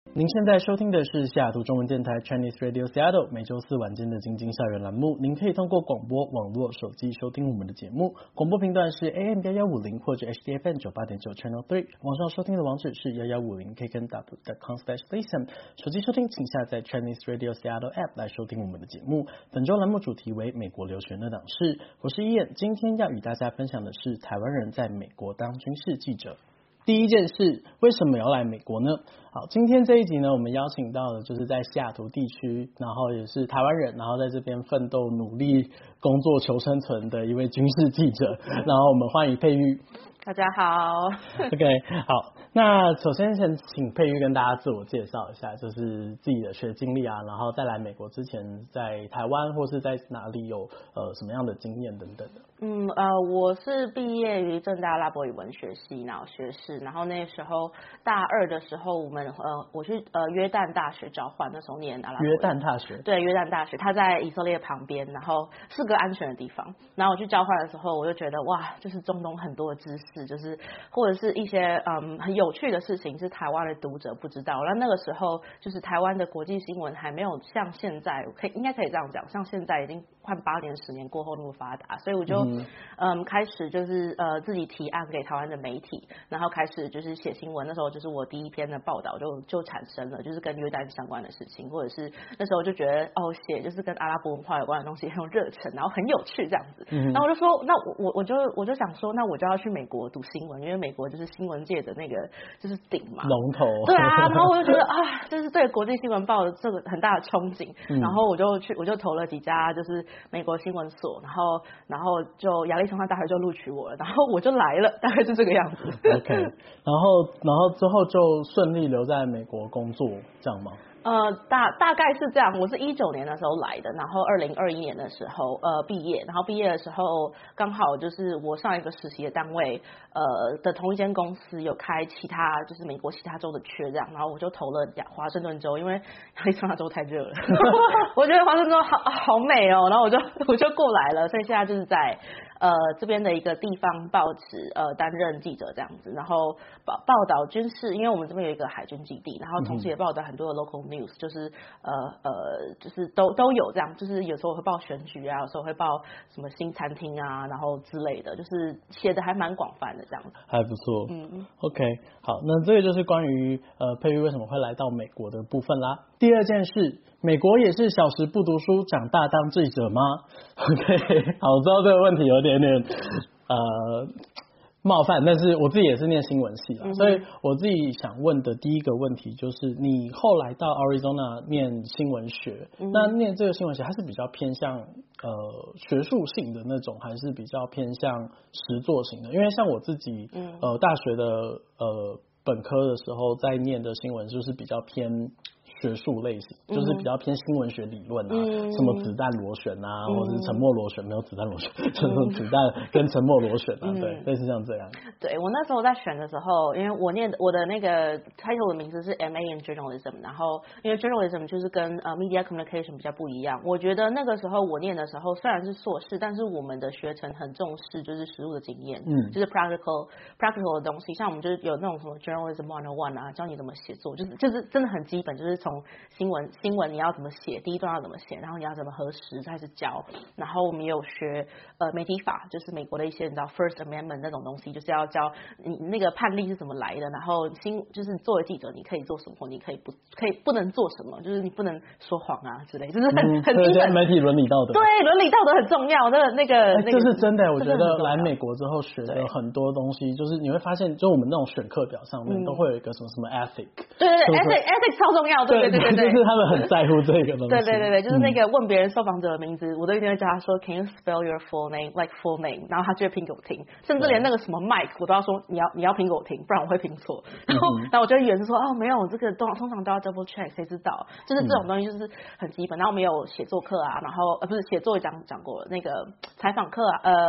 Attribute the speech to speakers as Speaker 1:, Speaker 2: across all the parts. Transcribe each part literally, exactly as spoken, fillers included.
Speaker 1: 您现在收听的是西雅图中文电台 Chinese Radio Seattle 每周四晚间的精精校园栏目。您可以通过广播、网络、手机收听我们的节目。广播频段是 A M 一一五零或者 H D F M 九八点九 Channel 三。网上收听的网址是一一五零 k n w dot com slash listen。手机收听请下载 Chinese Radio Seattle App 来收听我们的节目。本周栏目主题为美国留学那档事。我是伊恩，今天要与大家分享的是台湾人在美国当军事记者。第一件事，为什么要来美国呢？好，今天这一集呢，我们邀请到的就是在西雅图地区，然后也是台湾人，然后在这边奋斗努力工作求生存的一位军事记者。然后我们欢迎佩玉。
Speaker 2: 大家好。
Speaker 1: OK， 好，那首先先请佩玉跟大家自我介绍一下，就是自己的学经历啊，然后在来美国之前在台湾或是在哪里有呃什么样的经验等等的。
Speaker 2: 嗯呃，我是毕业于政大拉伯语文学系，然后学士，然后那时候大二的时候，我们呃我去呃约旦大学交换，那时候念阿拉伯语。
Speaker 1: 约旦大学。对，
Speaker 2: 约旦大学，它在以色列旁边，然后是个安全的地方。然后我去交换的时候，我就觉得哇，就是中东很多的知识，就是或者是一些嗯很有趣的事情，是台湾的读者不知道。然后那个时候，就是台湾的国际新闻还没有像现在，可以应该可以这样讲，像现在已经快八年、十年过后那么发达，所以我就。嗯嗯，开始就是呃自己提案给台湾的媒体，然后开始就是写新闻。那时候就是我第一篇的报道就就产生了，就是跟约旦相关的事情，或者是那时候就觉得哦写就是跟阿拉伯文化有关的东西很有热忱，然后很有趣这样子。嗯、然后我就说，那我我我就我就想说，那我就要去美国读新闻，因为美国就是新闻界的那个就是顶嘛，
Speaker 1: 龙头。
Speaker 2: 对啊，然后我就觉得啊，就是对国际新闻抱有这个很大的憧憬，嗯、然后我就去我就投了几家就是美国新闻所，然后然后就亚利桑那大学就录取我了，然后我就来了，大概是这个样子。
Speaker 1: OK， 然后然后之后就顺利留在美国工作，这样吗？
Speaker 2: 呃，大大概是这样。我是一九年的时候来的，然后二零二一年的时候呃毕业，然后毕业的时候刚好就是我上一个实习的单位呃的同一间公司有开其他就是美国其他州的缺这样，然后我就投了华盛顿州，因为亚利桑那州太热了，我觉得华盛顿州好好美哦，然后我就我就过来了，所以现在就是在呃这边的一个地方报纸呃担任记者这样子，然后报报道军事，因为我们这边有一个海军基地，然后同时也报道很多的 local news，就是呃呃就是都都有这样，就是有时候会报选举啊，有时候会报什么新餐厅啊，然后之类的，就是写的还蛮广泛的这样子。
Speaker 1: 还不错。嗯 OK， 好，那这个就是关于呃佩玉为什么会来到美国的部分啦。第二件事，美国也是小时不读书，长大当记者吗 ？OK， 好，我知道这个问题有点点呃。冒犯，但是我自己也是念新闻系啦、嗯、所以我自己想问的第一个问题就是，你后来到 Arizona 念新闻学，嗯、那念这个新闻学，它是比较偏向呃学术性的那种，还是比较偏向实作型的？因为像我自己，嗯、呃大学的呃本科的时候在念的新闻就是比较偏学术类型，就是比较偏新闻学理论啊，嗯、什么子弹螺旋啊，嗯、或者是沉默螺旋，没有子弹螺旋，嗯、就是子弹跟沉默螺旋啊，嗯、对，类似像这样。
Speaker 2: 对，我那时候在选的时候，因为我念我的那个 title 的名字是 M A in Journalism， 然后因为 Journalism 就是跟呃 Media Communication 比较不一样，我觉得那个时候我念的时候虽然是硕士，但是我们的学程很重视就是实务的经验，嗯，就是 practical practical 的东西，像我们就是有那种什么 Journalism one oh one 啊，教你怎么写作，就是就是真的很基本，就是从新闻新闻你要怎么写，第一段要怎么写，然后你要怎么核实开始教，然后我们也有学呃媒体法，就是美国的一些你知道 First Amendment 那种东西，就是要教你那个判例是怎么来的，然后新就是作为记者你可以做什么，你可以不可以不能做什么，就是你不能说谎啊之类，就是很、嗯、很基本
Speaker 1: 媒体伦理道德，
Speaker 2: 对，伦理道德很重要，那个那个、欸、
Speaker 1: 这是真的，我觉得来美国之后学的很多东西，就是你会发现，就我们那种选课表上面、嗯、都会有一个什么什么 ethic，
Speaker 2: 对对对 ethic ethic 超重要，对对对对。
Speaker 1: 就是他们很在乎这个东西。
Speaker 2: 对对对对，就是那个问别人受访者的名字，嗯、我都一定会叫他说 Can you spell your full name like full name？ 然后他就会拼给我听，甚至连那个什么 Mike 我都要说你要你要拼给我听，不然我会拼错。然后、嗯、然后我就以为是说哦没有，这个通通常都要 double check， 谁知道？就是这种东西就是很基本。然后我们有写作课啊，然后呃不是写作讲讲过了，那个采访课啊，呃。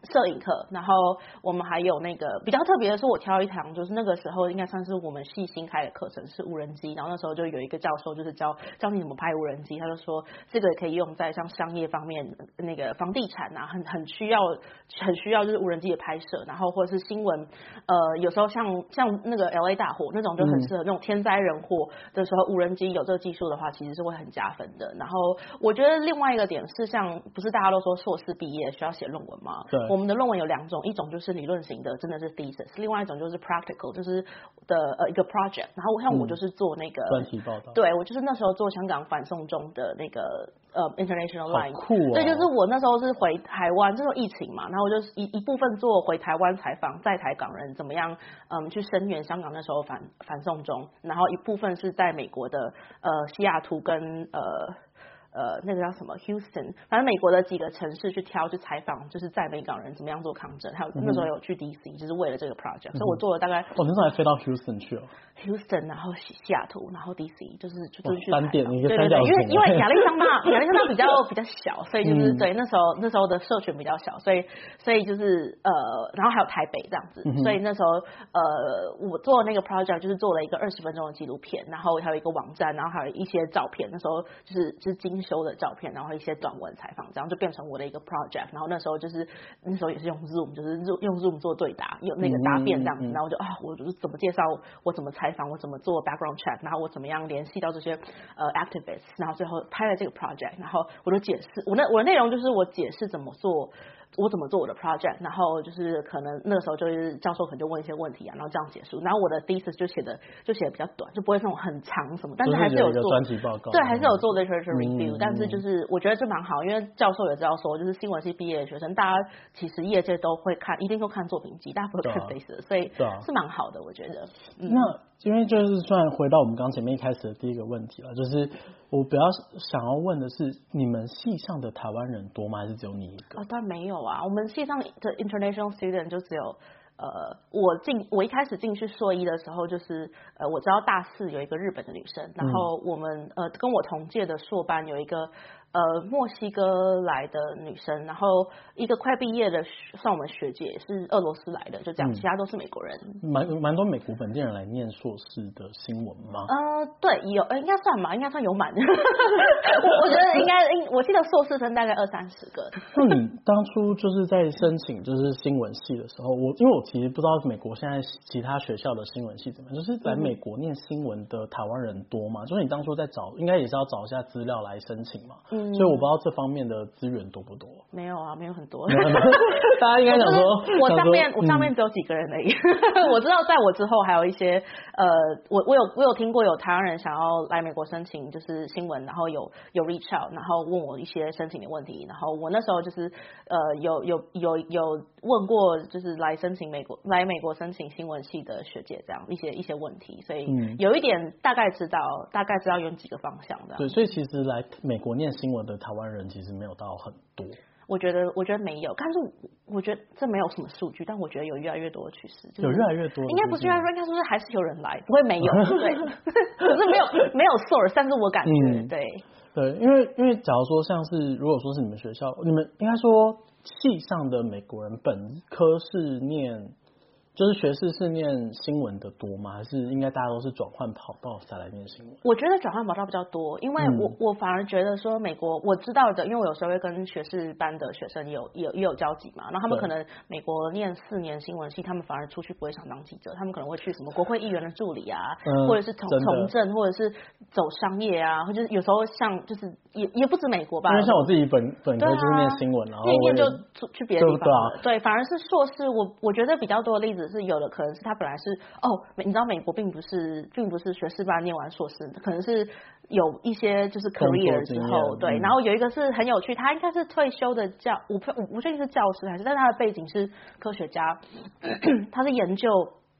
Speaker 2: 摄影课，然后我们还有那个比较特别的是，我挑一堂就是那个时候应该算是我们系新开的课程是无人机，然后那时候就有一个教授就是教教你怎么拍无人机，他就说这个可以用在像商业方面，那个房地产啊，很很需要很需要就是无人机的拍摄，然后或者是新闻，呃，有时候像像那个 L A 大火那种就很适合那种天灾人祸的时候，无人机有这个技术的话，其实是会很加分的。然后我觉得另外一个点是，像不是大家都说硕士毕业需要写论文吗？
Speaker 1: 对。
Speaker 2: 我们的论文有两种，一种就是理论型的，真的是 thesis， 另外一种就是 practical， 就是的呃一个 project。然后像我就是做那个
Speaker 1: 专题报道，
Speaker 2: 对我就是那时候做香港反送中的那个呃 international line，
Speaker 1: 好酷哦。
Speaker 2: 对，就是我那时候是回台湾，这时候疫情嘛，然后我就一一部分做回台湾采访在台港人怎么样，嗯，去声援香港那时候反反送中，然后一部分是在美国的呃西雅图跟呃。呃，那个叫什么 Houston， 反正美国的几个城市去挑去采访，就是在美港人怎么样做抗争，还有那时候有去 D C， 就是为了这个 project，、嗯、所以我做了大概。
Speaker 1: 哦，那时候还飞到 Houston 去了。
Speaker 2: Houston， 然后西雅图，然后 D C， 就是就是去
Speaker 1: 三点一个
Speaker 2: 对对对，因为因为亚利桑那亚利桑那比较比较小，所以就是、嗯、对那时候那时候的社群比较小，所以所以就是呃，然后还有台北这样子，嗯、所以那时候呃，我做那个 project 就是做了一个二十分钟的纪录片，然后还有一个网站，然后还有一些照片，那时候就是就是精修的照片，然后一些短文采访，这样就变成我的一个 project。然后那时候就是那时候也是用 Zoom， 就是用 Zoom 做对答，有那个答辩这样子，嗯、然后我就啊，我就是怎么介绍，我怎么采访，我怎么做 background check， 然后我怎么样联系到这些呃 activists， 然后最后拍了这个 project， 然后我就解释，我那我的内容就是我解释怎么做。我怎么做我的 project， 然后就是可能那个时候就是教授可能就问一些问题啊，然后这样结束。然后我的 thesis 就写的就写的比较短，就不会那种很长什么，但是还是有做
Speaker 1: 专题报告，
Speaker 2: 对，还是有做 literature review、嗯。但是就是我觉得这蛮好，因为教授也知道说，就是新闻系毕业的学生，大家其实业界都会看，一定都看作品集，大家不会看 thesis，、啊、所以是蛮好的，我觉得。
Speaker 1: 嗯、那因为就是算回到我们刚前面一开始的第一个问题了，就是我比较想要问的是，你们系上的台湾人多吗？还是只有你一个？
Speaker 2: 哦，当然没有啊，我们系上的 international student 就只有呃，我进我一开始进去硕一的时候，就是呃，我知道大四有一个日本的女生，然后我们呃跟我同届的硕班有一个。呃，墨西哥来的女生，然后一个快毕业的算我们学姐是俄罗斯来的，就这样，嗯、其他都是美国人。
Speaker 1: 蛮蛮多美国本地人来念硕士的新闻吗？
Speaker 2: 呃，对，有，呃，应该算嘛，应该算有满。我我觉得应该，我记得硕士生大概二三十个。
Speaker 1: 那你当初就是在申请就是新闻系的时候，我因为我其实不知道美国现在其他学校的新闻系怎么样，就是来美国念新闻的台湾人多吗？嗯、就是你当初在找，应该也是要找一下资料来申请嘛。嗯。所以我不知道这方面的资源多不多。
Speaker 2: 没有啊，没有很多。
Speaker 1: 大家应该想说，
Speaker 2: 我上面我上面只有几个人而已。嗯、我知道在我之后还有一些呃，我我有我有听过有台湾人想要来美国申请就是新闻，然后有有 reach out， 然后问我一些申请的问题，然后我那时候就是呃有有有有问过就是来申请美国来美国申请新闻系的学姐这样一些一些问题，所以有一点大概知道大概知道有几个方向的。
Speaker 1: 对，所以其实来美国念新闻的台湾人其实没有到很多，
Speaker 2: 我觉得我觉得没有，但是我觉得这没有什么数据，但我觉得有越来越多的趋势、就是，
Speaker 1: 有越来越多，
Speaker 2: 应该不是越来越多，应该说是还是有人来，不会没有，对，可是没有没有 source， 但是我感觉、嗯、对
Speaker 1: 对，因为因为假如说像是如果说是你们学校，你们应该说系上的美国人本科是念。就是学士是念新闻的多吗？还是应该大家都是转换跑道才来念新闻？
Speaker 2: 我觉得转换跑道比较多，因为我、嗯、我反而觉得说美国我知道的，因为我有时候会跟学士班的学生也有也有也有交集嘛，然后他们可能美国念四年新闻系，他们反而出去不会想当记者，他们可能会去什么国会议员的助理啊，嗯、或者是从从政，或者是走商业啊，或者有时候像就是也也不止美国吧，
Speaker 1: 因为像我自己本本科就是念新闻，然后
Speaker 2: 念念就去别的地方了，
Speaker 1: 对,
Speaker 2: 对，反而是硕士，我我觉得比较多的例子是有的可能是他本来是哦，你知道美国并不是并不是学士班念完硕士，可能是有一些就是 career 之后，对，然后有一个是很有趣，他应该是退休的教，我不我不确定是教师还是，但是他的背景是科学家，他是研究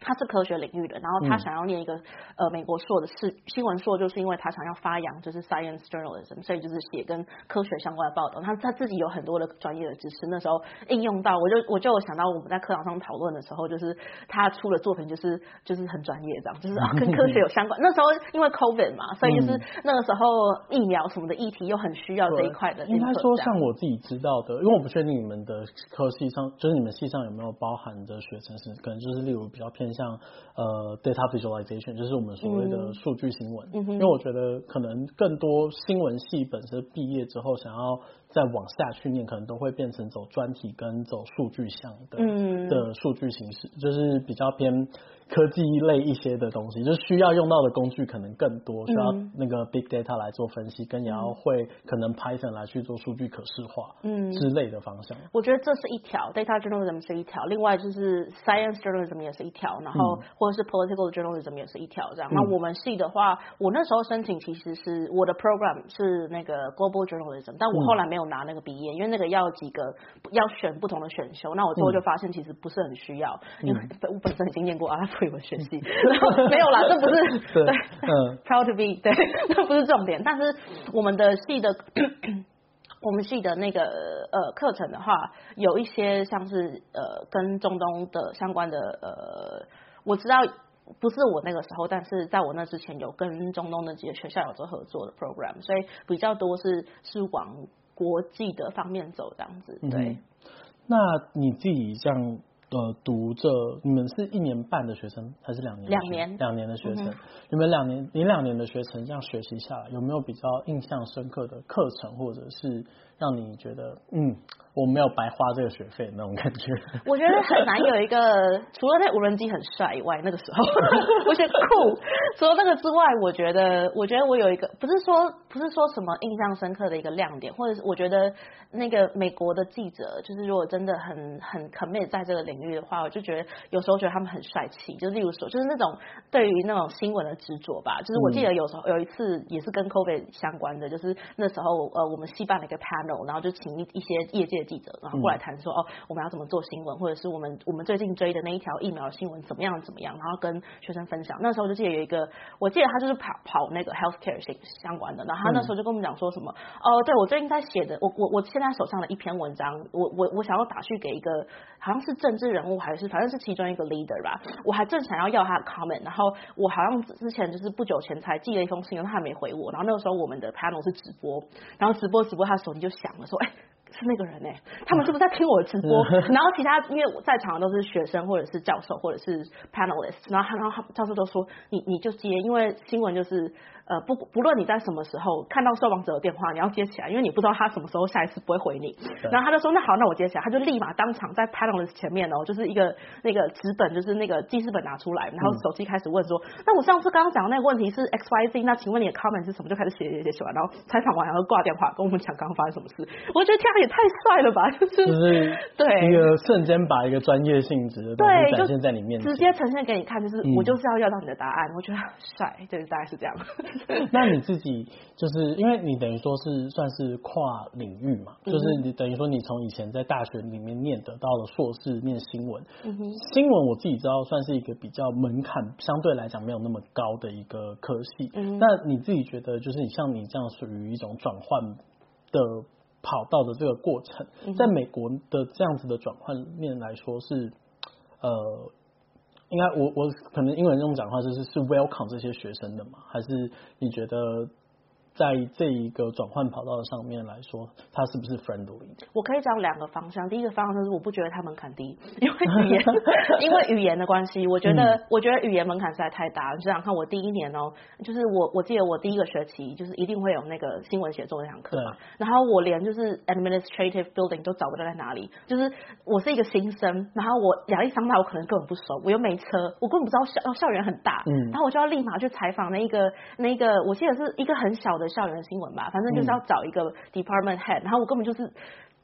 Speaker 2: 他是科学领域的，然后他想要念一个、嗯、呃美国硕的是新闻硕，就是因为他想要发扬就是 science journalism， 所以就是写跟科学相关的报道。他他自己有很多的专业的知识，那时候应用到，我就我就有想到我们在课堂上讨论的时候，就是他出的作品就是就是很专业这样，就是啊跟科学有相关。那时候因为 COVID 嘛，所以就是那个时候疫苗什么的议题又很需要这一块的。
Speaker 1: 应该说像我自己知道的，因为我不确定你们的科系上，就是你们系上有没有包含的学程是可能就是例如比较偏像呃 data visualization， 就是我们所谓的数据新闻、嗯、因为我觉得可能更多新闻系本身毕业之后想要再往下去念，可能都会变成走专题跟走数据项的、嗯、的数据形式，就是比较偏科技类一些的东西，就是需要用到的工具可能更多，需要那个 big data 来做分析，跟也要会可能 Python 来去做数据可视化之类的方向。
Speaker 2: 我觉得这是一条 data journalism 是一条，另外就是 science journalism 也是一条，然后或者是 political journalism 也是一条这样。那、嗯、我们系的话，我那时候申请其实是我的 program 是那个 global journalism， 但我后来没有拿那个毕业，因为那个要几个要选不同的选修，那我最后就发现其实不是很需要，嗯、因为我本身已经念过阿拉伯语文学系，然后没有啦，这不是对，对嗯 ，proud to be， 对，这不是重点。但是我们的系的我们系的那个呃课程的话，有一些像是呃跟中东的相关的呃，我知道不是我那个时候，但是在我那之前有跟中东的几个学校有做合作的 program， 所以比较多是是往国际的方面走这样子。对，嗯、
Speaker 1: 那你自己这样。呃，读这你们是一年半的学生还是两年？
Speaker 2: 两年，
Speaker 1: 两年的学程。嗯、你们两年，你两年的学程这样学习下来，有没有比较印象深刻的课程，或者是让你觉得嗯，我没有白花这个学费那种感觉？
Speaker 2: 我觉得很难有一个，除了那无人机很帅以外，那个时候我觉得酷。除了那个之外，我觉得，我觉得我有一个，不是说不是说什么印象深刻的一个亮点，或者是我觉得那个美国的记者，就是如果真的很很 commit 在这个领域的话，我就觉得有时候觉得他们很帅气，就例如说，就是那种对于那种新闻的执着吧。就是我记得有时候有一次也是跟 COVID 相关的，就是那时候呃我们系办了一个 panel， 然后就请一一些业界记者，然后过来谈说、嗯、哦我们要怎么做新闻，或者是我们我们最近追的那一条疫苗的新闻怎么样怎么样，然后跟学生分享。那时候就记得有一个，我记得他就是跑跑那个 healthcare 相关的，然后他那时候就跟我们讲说什么、嗯、哦对我最近在写的，我我我现在手上的一篇文章，我我我想要打去给一个好像是政治人物还是反正是其中一个 leader 吧，我还正想要要他的 comment， 然后我好像之前就是不久前才寄了一封信，他还没回我，然后那个时候我们的 panel 是直播，然后直播直播他手机就响了，说哎。是那个人哎、欸，他们是不是在听我的直播？然后其他因为我在场的都是学生或者是教授或者是 panelist， 然后他然后教授都说你你就接，因为新闻就是呃不不论你在什么时候看到受访者的电话，你要接起来，因为你不知道他什么时候下一次不会回你。然后他就说那好，那我接起来，他就立马当场在 panelist 前面哦，就是一个那个纸本，就是那个记事本拿出来，然后手机开始问说，嗯、那我上次刚刚讲的那个问题是 X Y Z， 那请问你的 comment 是什么？就开始写写写写完，然后采访完然后挂电话跟我们讲刚刚发生什么事。我觉得天啊，也太帅了吧！就是
Speaker 1: 就是对一个瞬间把一个专业性质的东西展现在你面前，
Speaker 2: 直接呈现给你看，就是、嗯、我就是要要到你的答案。我觉得帅，对，大概是这样。
Speaker 1: 那你自己就是因为你等于说是算是跨领域嘛，嗯、就是你等于说你从以前在大学里面念的，到了硕士念新闻，嗯、新闻我自己知道算是一个比较门槛相对来讲没有那么高的一个科系。嗯、那你自己觉得，就是你像你这样属于一种转换的跑道的这个过程，在美国的这样子的转换面来说是，呃，应该我我可能英文用讲的话就是是 welcome 这些学生的嘛，还是你觉得在这一个转换跑道上面来说，它是不是 friendly？
Speaker 2: 我可以讲两个方向。第一个方向就是我不觉得它门槛低，因为语言，因为语言的关系，我觉得、嗯、我觉得语言门槛实在太大了。你想想看，我第一年哦，就是我我记得我第一个学期就是一定会有那个新闻写作那堂课嘛，然后我连就是 administrative building 都找不到在哪里，就是我是一个新生，然后我亚利桑那我可能根本不熟，我又没车，我根本不知道校校园很大，嗯，然后我就要立马去采访那个那个，我记得是一个很小的校园新闻吧，反正就是要找一个 department head，、嗯、然后我根本就是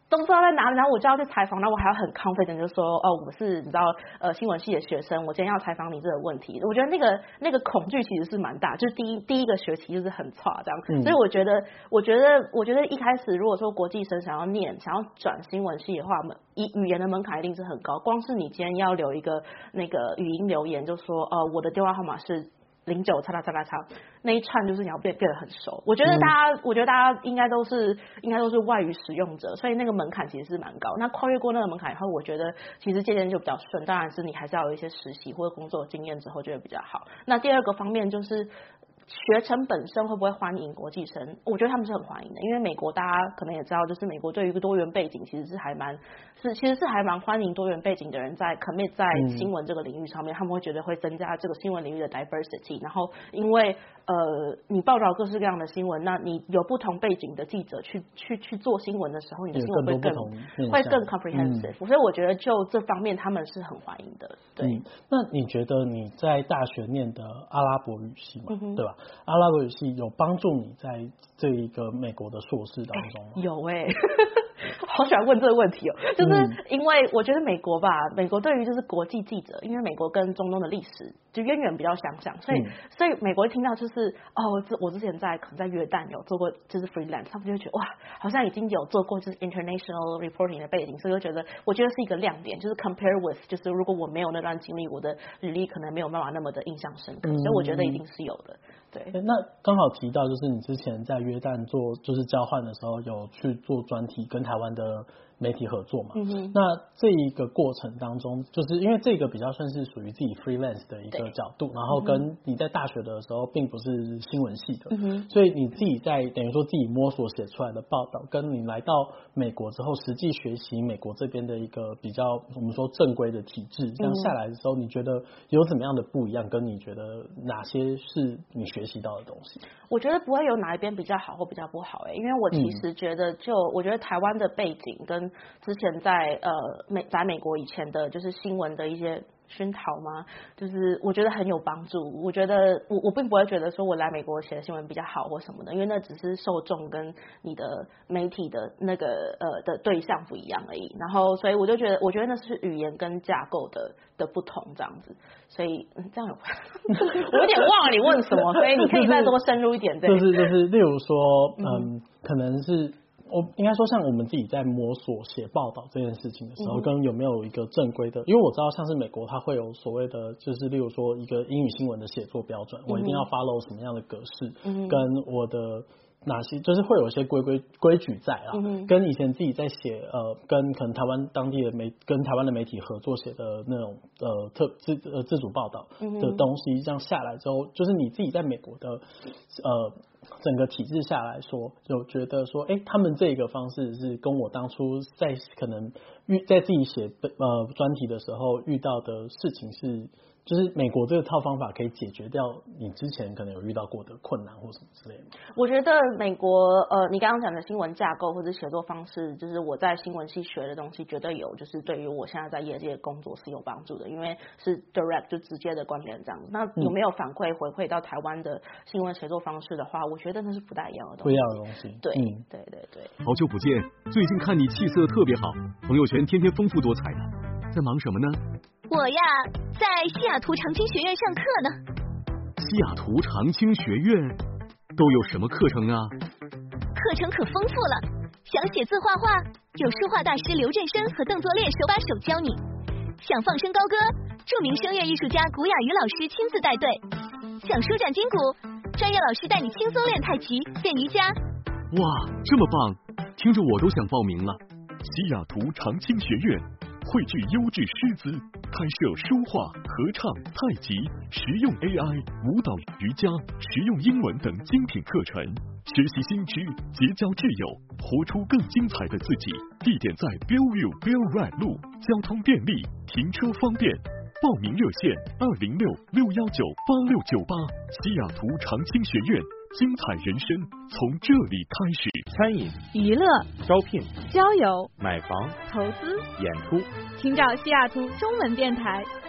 Speaker 2: 都不知道在哪里，然后我就要去采访，然后我还要很 confident 就说，哦，我是你知道呃新闻系的学生，我今天要采访你这个问题。我觉得那个那个恐惧其实是蛮大，就是第一第一个学期就是很差这样，嗯、所以我觉得我觉得我觉得一开始如果说国际生想要念想要转新闻系的话，语语言的门槛一定是很高，光是你今天要留一个那个语音留言，就说呃我的电话号码是零九叉叉叉叉叉，那一串就是你要变变得很熟。我觉得大家，嗯、我觉得大家应该都是应该都是外语使用者，所以那个门槛其实是蛮高。那跨越过那个门槛以后，我觉得其实渐渐就比较顺。当然是你还是要有一些实习或者工作经验之后就会比较好。那第二个方面就是。学程本身会不会欢迎国际生？我觉得他们是很欢迎的，因为美国大家可能也知道，就是美国对于一个多元背景其实是还蛮是其实是还蛮欢迎多元背景的人在 commit 在新闻这个领域上面，嗯、他们会觉得会增加这个新闻领域的 diversity。然后因为呃你报道各式各样的新闻，那你有不同背景的记者去去去做新闻的时候，你的新闻会更会更 comprehensive、嗯。所以我觉得就这方面他们是很欢迎的。对，
Speaker 1: 嗯、那你觉得你在大学念的阿拉伯语系嘛，嗯、对吧？阿拉伯语系有帮助你在这一个美国的硕士当中吗？
Speaker 2: 欸、有哎、欸，好喜欢问这个问题哦，就是因为我觉得美国吧，美国对于就是国际记者，因为美国跟中东的历史就渊源比较相像，所以、嗯、所以美国一听到就是哦，我之前在可能在约旦有做过就是 freelance， 他们就会觉得哇，好像已经有做过就是 international reporting 的背景，所以就觉得我觉得是一个亮点，就是 compare with 就是如果我没有那段经历，我的履历可能没有办法那么的印象深刻，嗯、所以我觉得一定是有的。对，
Speaker 1: 那刚好提到就是你之前在约旦做就是交换的时候有去做专题跟台湾的媒体合作嘛，嗯哼，那这一个过程当中，就是因为这个比较算是属于自己 freelance 的一个角度，然后跟你在大学的时候并不是新闻系的，嗯哼，所以你自己在等于说自己摸索写出来的报道，跟你来到美国之后实际学习美国这边的一个比较我们说正规的体制，这样下来的时候，你觉得有怎么样的不一样？跟你觉得哪些是你学习到的东西？
Speaker 2: 我觉得不会有哪一边比较好或比较不好哎、欸，因为我其实觉得就、嗯、我觉得台湾的背景跟之前在呃美在美国以前的就是新闻的一些熏陶吗？就是我觉得很有帮助。我觉得我我并不会觉得说我来美国写的新闻比较好或什么的，因为那只是受众跟你的媒体的那个呃的对象不一样而已。然后所以我就觉得，我觉得那是语言跟架构的的不同这样子。所以、嗯、这样有，我有点忘了你问什么，所以你可以再多深入一点。对，
Speaker 1: 就是就是，例如说，嗯，可能是。我应该说，像我们自己在摸索写报道这件事情的时候，嗯、跟有没有一个正规的，因为我知道像是美国，它会有所谓的，就是例如说一个英语新闻的写作标准，嗯、我一定要 follow 什么样的格式，嗯、跟我的哪些，就是会有一些规规规矩在啊，嗯、跟以前自己在写呃，跟可能台湾当地的媒，跟台湾的媒体合作写的那种呃特自呃自主报道的东西，这样下来之后，就是你自己在美国的呃。整个体制下来说，就觉得说，哎，他们这个方式是跟我当初在可能遇在自己写呃专题的时候遇到的事情是，就是美国这套方法可以解决掉你之前可能有遇到过的困难或什么之类的。
Speaker 2: 我觉得美国呃，你刚刚讲的新闻架构或者写作方式，就是我在新闻系学的东西，绝对有，就是对于我现在在业界工作是有帮助的，因为是 direct 就直接的关联这样。那有没有反馈回馈到台湾的新闻写作方式的话，我觉得那是不太一样的东西，
Speaker 1: 不一样的东西。
Speaker 2: 对，嗯、对对对。
Speaker 3: 好久不见，最近看你气色特别好，朋友圈天天丰富多彩的，在忙什么呢？
Speaker 4: 我呀，在西雅图长青学院上课呢。
Speaker 3: 西雅图长青学院都有什么课程啊？
Speaker 4: 课程可丰富了，想写字画画，有书画大师刘振生和邓作烈手把手教你；想放声高歌，著名声乐艺术家古雅瑜老师亲自带队；想舒展筋骨，专业老师带你轻松练太极、练瑜伽。
Speaker 3: 哇，这么棒，听着我都想报名了。西雅图长青学院汇聚优质师资，开设书画、合唱、太极、实用 A I、舞蹈、瑜伽、实用英文等精品课程，学习新知，结交挚友，活出更精彩的自己。地点在 Bellevue Bell Red 路，交通便利，停车方便。报名热线二零六六幺九八六九八。西雅图长青学院，精彩人生从这里开始。
Speaker 5: 餐饮、
Speaker 6: 娱乐、
Speaker 5: 招聘、
Speaker 6: 交友、
Speaker 5: 买房、
Speaker 6: 投资、
Speaker 5: 演出，
Speaker 6: 请找西雅图中文电台。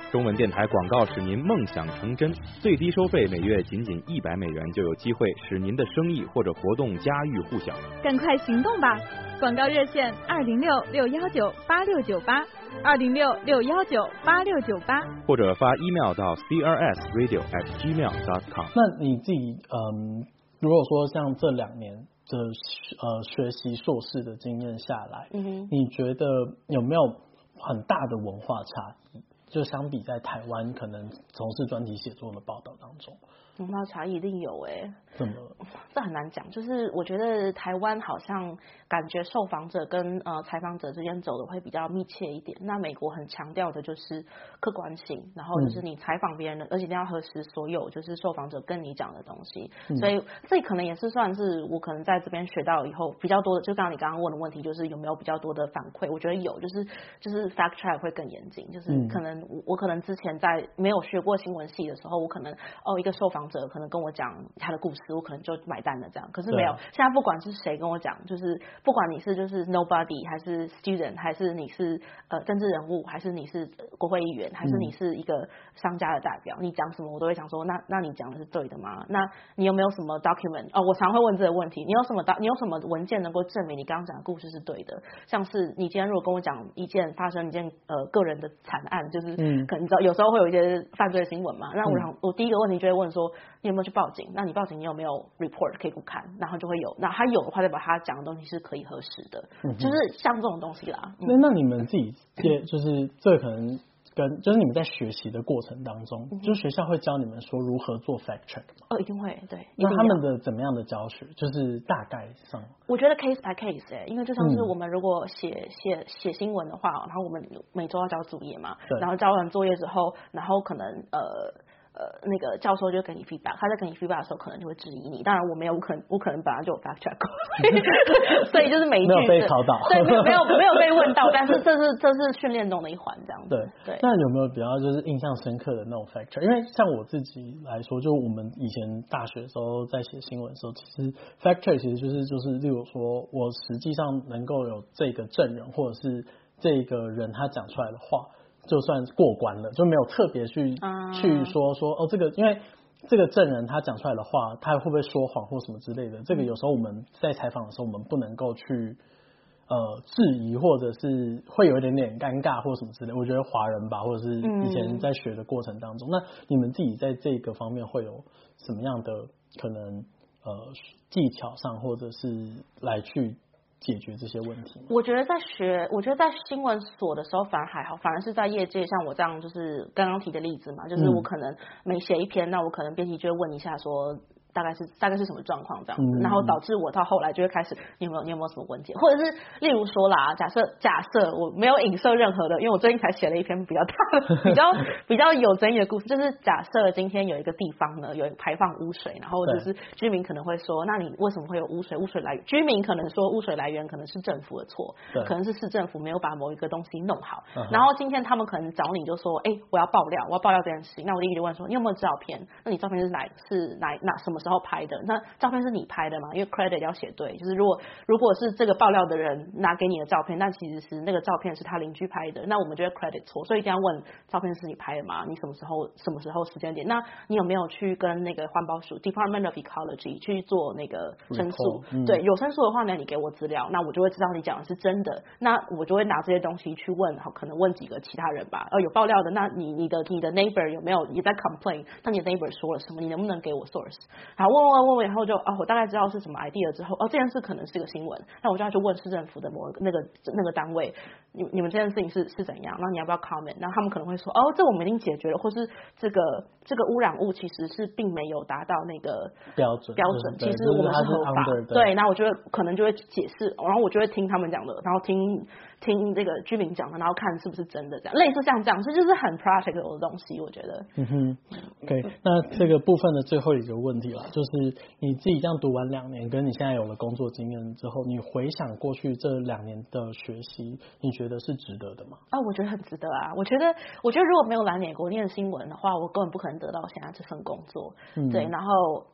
Speaker 5: 中文电台广告使您梦想成真，最低收费每月仅仅一百美元，就有机会使您的生意或者活动家喻户晓。
Speaker 6: 赶快行动吧！广告热线二零六六幺九八六九八，二零六六幺九八六九八，
Speaker 5: 或者发 email 到 c r s radio at gmail dot com。
Speaker 1: 那你自己嗯，如果说像这两年的呃学习硕士的经验下来，嗯哼，你觉得有没有很大的文化差异？就相比在台湾可能从事专题写作的报道当中，
Speaker 2: 文化差异一定有哎、欸，
Speaker 1: 怎么？
Speaker 2: 这很难讲。就是我觉得台湾好像感觉受访者跟呃采访者之间走的会比较密切一点。那美国很强调的就是客观性，然后就是你采访别人的，嗯、而且一定要核实所有就是受访者跟你讲的东西。嗯、所以这可能也是算是我可能在这边学到以后比较多的，就刚刚你刚刚问的问题，就是有没有比较多的反馈？我觉得有，就是就是 fact check 会更严谨，就是可能。嗯我可能之前在没有学过新闻系的时候，我可能哦一个受访者可能跟我讲他的故事，我可能就买单了这样。可是没有，现在不管是谁跟我讲，就是不管你是就是 nobody 还是 student， 还是你是呃政治人物，还是你是国会议员，还是你是一个商家的代表，你讲什么我都会想说，那那你讲的是对的吗？那你有没有什么 document？ 哦，我常会问这个问题，你有什么你有什么文件能够证明你刚刚讲的故事是对的？像是你今天如果跟我讲一件发生一件呃个人的惨案，就是。嗯可能知道有时候会有一些犯罪的新闻嘛，那我想、嗯、我第一个问题就会问说你有没有去报警？那你报警你有没有 report 可以给我看？然后就会有，那他有的话代表他讲的东西是可以核实的，嗯、就是像这种东西啦。
Speaker 1: 那、嗯、那你们自己接就是这可能跟就是你们在学习的过程当中，嗯、就是学校会教你们说如何做 fact check 吗？
Speaker 2: 哦，一定会，对。
Speaker 1: 那他们的怎么样的教学？就是大概上。
Speaker 2: 我觉得 case by case 哎、欸，因为就像是我们如果写写写新闻的话，然后我们每周要交作业嘛，然后交完作业之后，然后可能呃。呃，那个教授就给你 feedback， 他在给你 feedback 的时候，可能就会质疑你。当然我没有，我可能我可能本来就有 fact check 过，所以就是每一句
Speaker 1: 没有被考到，
Speaker 2: 对，没有没有没有被问到，但是这是这是训练中的一环，这样子。
Speaker 1: 对对。那有没有比较就是印象深刻的那种 fact check？ 因为像我自己来说，就我们以前大学的时候在写新闻的时候，其实 fact check 其实就是就是例如说我实际上能够有这个证人或者是这个人他讲出来的话。就算过关了，就没有特别去、uh, 去说说哦，这个因为这个证人他讲出来的话，他会不会说谎或什么之类的，这个有时候我们在采访的时候，我们不能够去呃质疑，或者是会有一点点尴尬或什么之类的。我觉得华人吧，或者是以前在学的过程当中，嗯、那你们自己在这个方面会有什么样的可能呃技巧上，或者是来去解决这些问题？
Speaker 2: 我觉得在学，我觉得在新闻所的时候反而还好，反而是在业界，像我这样，就是刚刚提的例子嘛，就是我可能每写一篇，那我可能编辑就会问一下说。大概是大概是什么状况这样子，嗯、然后导致我到后来就会开始，你有没有你有没有什么文件，或者是例如说啦，假设假设我没有影射任何的，因为我最近才写了一篇比较大的、比较比较有争议的故事，就是假设今天有一个地方呢有排放污水，然后就是居民可能会说，那你为什么会有污水？污水来源，居民可能说污水来源可能是政府的错，可能是市政府没有把某一个东西弄好，然后今天他们可能找你就说，哎、欸，我要爆料，我要爆料这件事情，那我第一个就问说，你有没有照片？那你照片是哪是哪哪什么时候拍的？那照片是你拍的吗？因为 credit 要写对，就是如果如果是这个爆料的人拿给你的照片，那其实是那个照片是他邻居拍的，那我们就会 credit 错，所以一定要问照片是你拍的吗？你什么时候什么时候时间点？那你有没有去跟那个环保署 Department of Ecology 去做那个申诉？嗯、对，有申诉的话呢，你给我资料，那我就会知道你讲的是真的，那我就会拿这些东西去问，可能问几个其他人吧。呃，有爆料的，那你你的你的 neighbor 有没有也在 complain？ 那你的 neighbor 说了什么？你能不能给我 source？ 然后问问问问，然后就哦，我大概知道是什么 idea 之后，哦，这件事可能是个新闻，那我就要去问市政府的某个那个那个单位，你你们这件事情是是怎样？那你要不要 comment？ 然后他们可能会说，哦，这我们已经解决了，或是这个这个污染物其实是并没有达到那个
Speaker 1: 标准
Speaker 2: 标准，其实我们是合法。对，那我就会可能就会解释，然后我就会听他们讲的，然后听听这个居民讲的，然后看是不是真的这样，类似像这样，这就是很 practical 的东西，我觉得。
Speaker 1: 嗯哼 ，OK， 那这个部分的最后一个问题啦，就是你自己这样读完两年，跟你现在有了工作经验之后，你回想过去这两年的学习，你觉得是值得的吗？
Speaker 2: 啊，我觉得很值得啊！我觉得，我觉得如果没有来美国念新闻的话，我根本不可能得到现在这份工作。嗯、对，然后。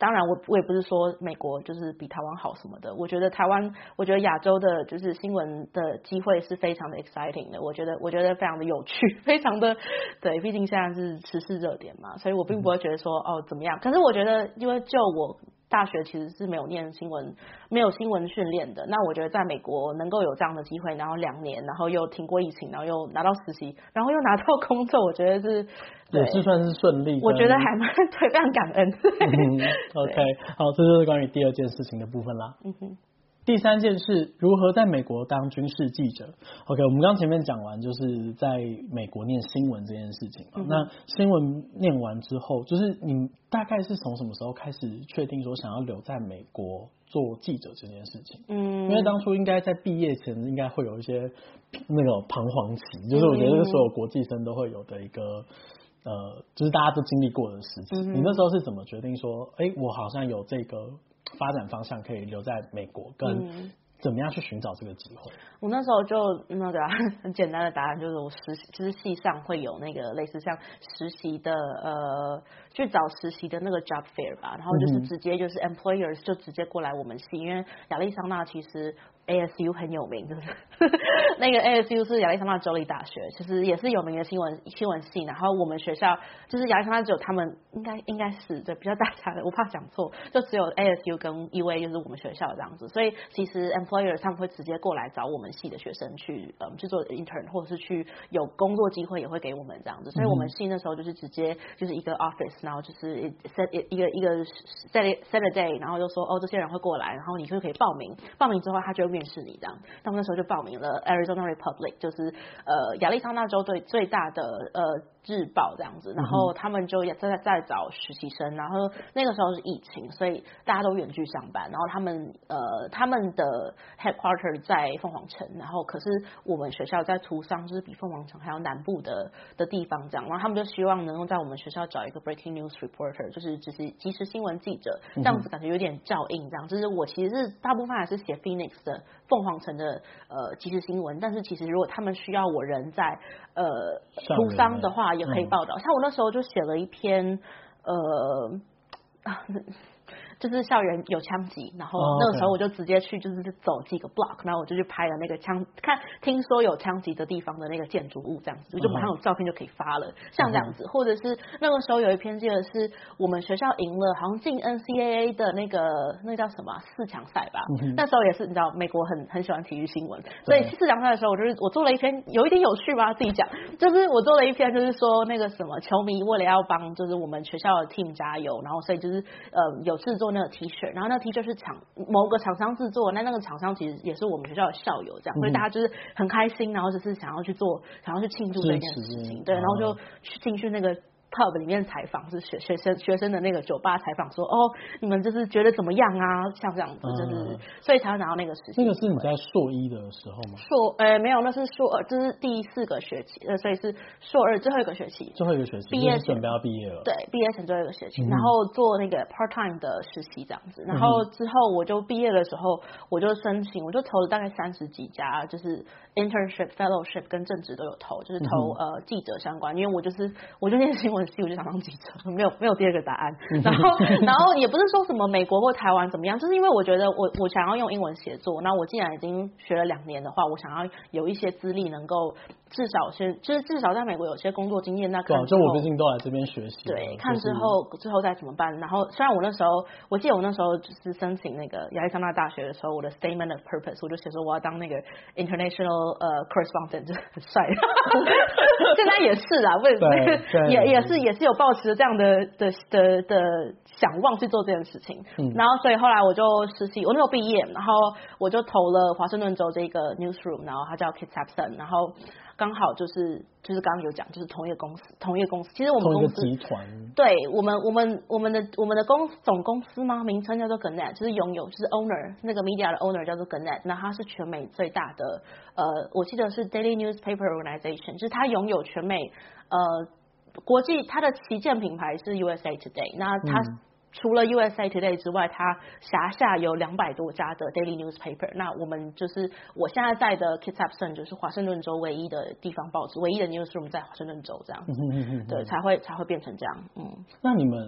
Speaker 2: 当然我我也不是说美国就是比台湾好什么的，我觉得台湾，我觉得亚洲的就是新闻的机会是非常的 exciting 的，我觉得我觉得非常的有趣，非常的对，毕竟现在是时事热点嘛，所以我并不会觉得说哦怎么样，可是我觉得因为就我大学其实是没有念新闻，没有新闻训练的。那我觉得在美国能够有这样的机会，然后两年，然后又挺过疫情，然后又拿到实习，然后又拿到工作，我觉得是
Speaker 1: 也是算是顺利。
Speaker 2: 我觉得还蛮对，非常感恩。
Speaker 1: 嗯 OK， 好，这就是关于第二件事情的部分啦。
Speaker 2: 嗯哼。
Speaker 1: 第三件事，如何在美国当军事记者 ？OK， 我们刚前面讲完，就是在美国念新闻这件事情嘛。嗯、那新闻念完之后，就是你大概是从什么时候开始确定说想要留在美国做记者这件事情？嗯，因为当初应该在毕业前应该会有一些那种彷徨期，就是我觉得所有国际生都会有的一个。呃，就是大家都经历过的事情。嗯、你那时候是怎么决定说，哎、欸，我好像有这个发展方向可以留在美国，跟怎么样去寻找这个机会？
Speaker 2: 我那时候就那个、啊、很简单的答案就是我实习，就是系上会有那个类似像实习的呃，去找实习的那个 job fair 吧，然后就是直接就是 employers 就直接过来我们系，因为亚利桑那其实 A S U 很有名，就是那个 A S U 是亚利桑那州立大学，其实也是有名的新闻新闻系，然后我们学校就是亚利桑那只有他们应该应该是对比较大家的，我怕讲错，就只有 A S U 跟 U A 就是我们学校这样子，所以其实 employers 他们会直接过来找我们系的学生去嗯去做 intern 或者是去有工作机会也会给我们这样子，所以我们系那时候就是直接就是一个 office， 然后就是 set 一个一个 set set a day， 然后就说哦这些人会过来，然后你就可以报名，报名之后他就会面试你这样，那我那时候就报名了 Arizona Republic， 就是呃亚利桑那州最最大的呃日报这样子，然后他们就也在在找实习生，然后那个时候是疫情，所以大家都远距上班，然后他们呃他们的 headquarter 在凤凰城，然后可是我们学校在图上就是比凤凰城还要南部的的地方这样，然后他们就希望能够在我们学校找一个 breaking news reporter， 就是只是即时新闻记者，这样子感觉有点照应这样，就是我其实是大部分还是写 Phoenix 的凤凰城的呃即时新闻，但是其实如果他们需要我人在呃图桑的话也可以报道，像我那时候就写了一篇呃啊就是校园有枪击，然后那个时候我就直接去就是走几个 block， 然后我就去拍了那个枪看听说有枪击的地方的那个建筑物这样子，我就马上有照片就可以发了，像这样子，或者是那个时候有一篇记得是我们学校赢了，好像进 N C A A 的那个那个叫什么四强赛吧，嗯、那时候也是你知道美国很很喜欢体育新闻，所以四强赛的时候我就是我做了一篇有一点有趣吧，自己讲，就是我做了一篇就是说那个什么球迷为了要帮就是我们学校的 team 加油，然后所以就是呃有制作那个 T 恤，然后那个 T 恤是厂某个厂商制作，那那个厂商其实也是我们学校的校友这样，所以大家就是很开心，然后就是想要去做，想要去庆祝这件事情，对，然后就去进去那个pub 里面采访，是学学生学生的那个酒吧采访说，哦，你们就是觉得怎么样啊？像这样子，就是、嗯、所以才会拿到那个实习。
Speaker 1: 那个是你在硕一的时候吗？
Speaker 2: 硕呃没有，那是硕二，这是第四个学期，呃，所以是硕二最后一个学期。
Speaker 1: 最后一个学期，毕业准备要毕业了。
Speaker 2: 对，毕业前最后一个学期，嗯、然后做那个 part time 的实习这样子，然后之后我就毕业的时候，我就申请，我就投了大概三十几家，就是 internship、fellowship 跟正职都有投，就是投、嗯、呃记者相关，因为我就是我就念新闻系，我就想当记者，没有没有第二个答案。然后然后也不是说什么美国或台湾怎么样，就是因为我觉得我我想要用英文写作，那我既然已经学了两年的话，我想要有一些资历，能够至少是就是至少在美国有些工作经验。那看
Speaker 1: 就我毕竟都来这边学习，
Speaker 2: 对，看之后、就是、之后再怎么办。然后虽然我那时候我记得我那时候就是申请那个亚利桑那大学的时候，我的 statement of purpose 我就写说我要当那个 international 呃 correspondent， 就很帅。现在也是啦，为也也是也是有抱持这样的的的的想望去做这件事情。嗯、然后所以后来我就实习，我那时候毕业，然后我就投了华盛顿州这个 newsroom， 然后它叫 Kitsapson， 然后刚好就是就是刚刚有讲，就是同一个公司，同一个公司，其实我们公司
Speaker 1: 集团，
Speaker 2: 对我们我们我们的我们的公总公司吗？名称叫做 Gannett， 就是拥有就是 owner 那个 media 的 owner 叫做 Gannett， 那它是全美最大的呃，我记得是 Daily Newspaper Organization， 就是它拥有全美呃国际，它的旗舰品牌是 U S A Today， 那它、嗯除了 U S A Today 之外，它辖下有两百多家的 daily newspaper。那我们就是我现在在的 Kitsapson， 就是华盛顿州唯一的地方报纸，唯一的 newsroom 在华盛顿州这样子，嗯、对，才会才会变成这样。嗯，
Speaker 1: 那你们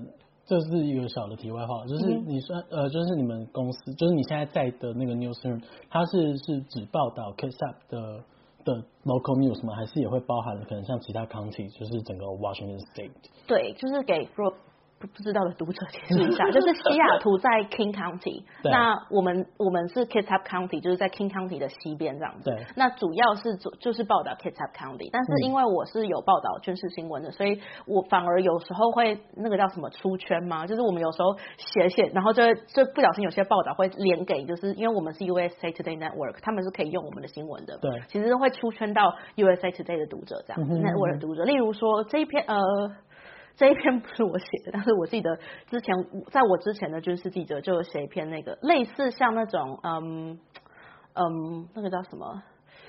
Speaker 1: 这是一个小的题外话，就是你说、嗯、呃，就是你们公司，就是你现在在的那个 newsroom， 它是是只报道 K S A P 的的 local news 吗？还是也会包含可能像其他 county， 就是整个 Washington State？
Speaker 2: 对，就是给不知道的读者解释一下，就是西雅图在 King County， 那我们我们是 Kitsap County， 就是在 King County 的西边这样子。
Speaker 1: 对，
Speaker 2: 那主要是就是报道 Kitsap County， 但是因为我是有报道军事新闻的，所以我反而有时候会那个叫什么出圈吗？就是我们有时候写写，然后就会就不小心有些报道会连给，就是因为我们是 U S A Today Network， 他们是可以用我们的新闻的。
Speaker 1: 对，
Speaker 2: 其实会出圈到 U S A Today 的读者这样子、嗯、，Network 的读者，例如说这一篇呃。这一篇不是我写的，但是我记得之前在我之前的军事记者就有写一篇那个类似像那种嗯嗯那个叫什么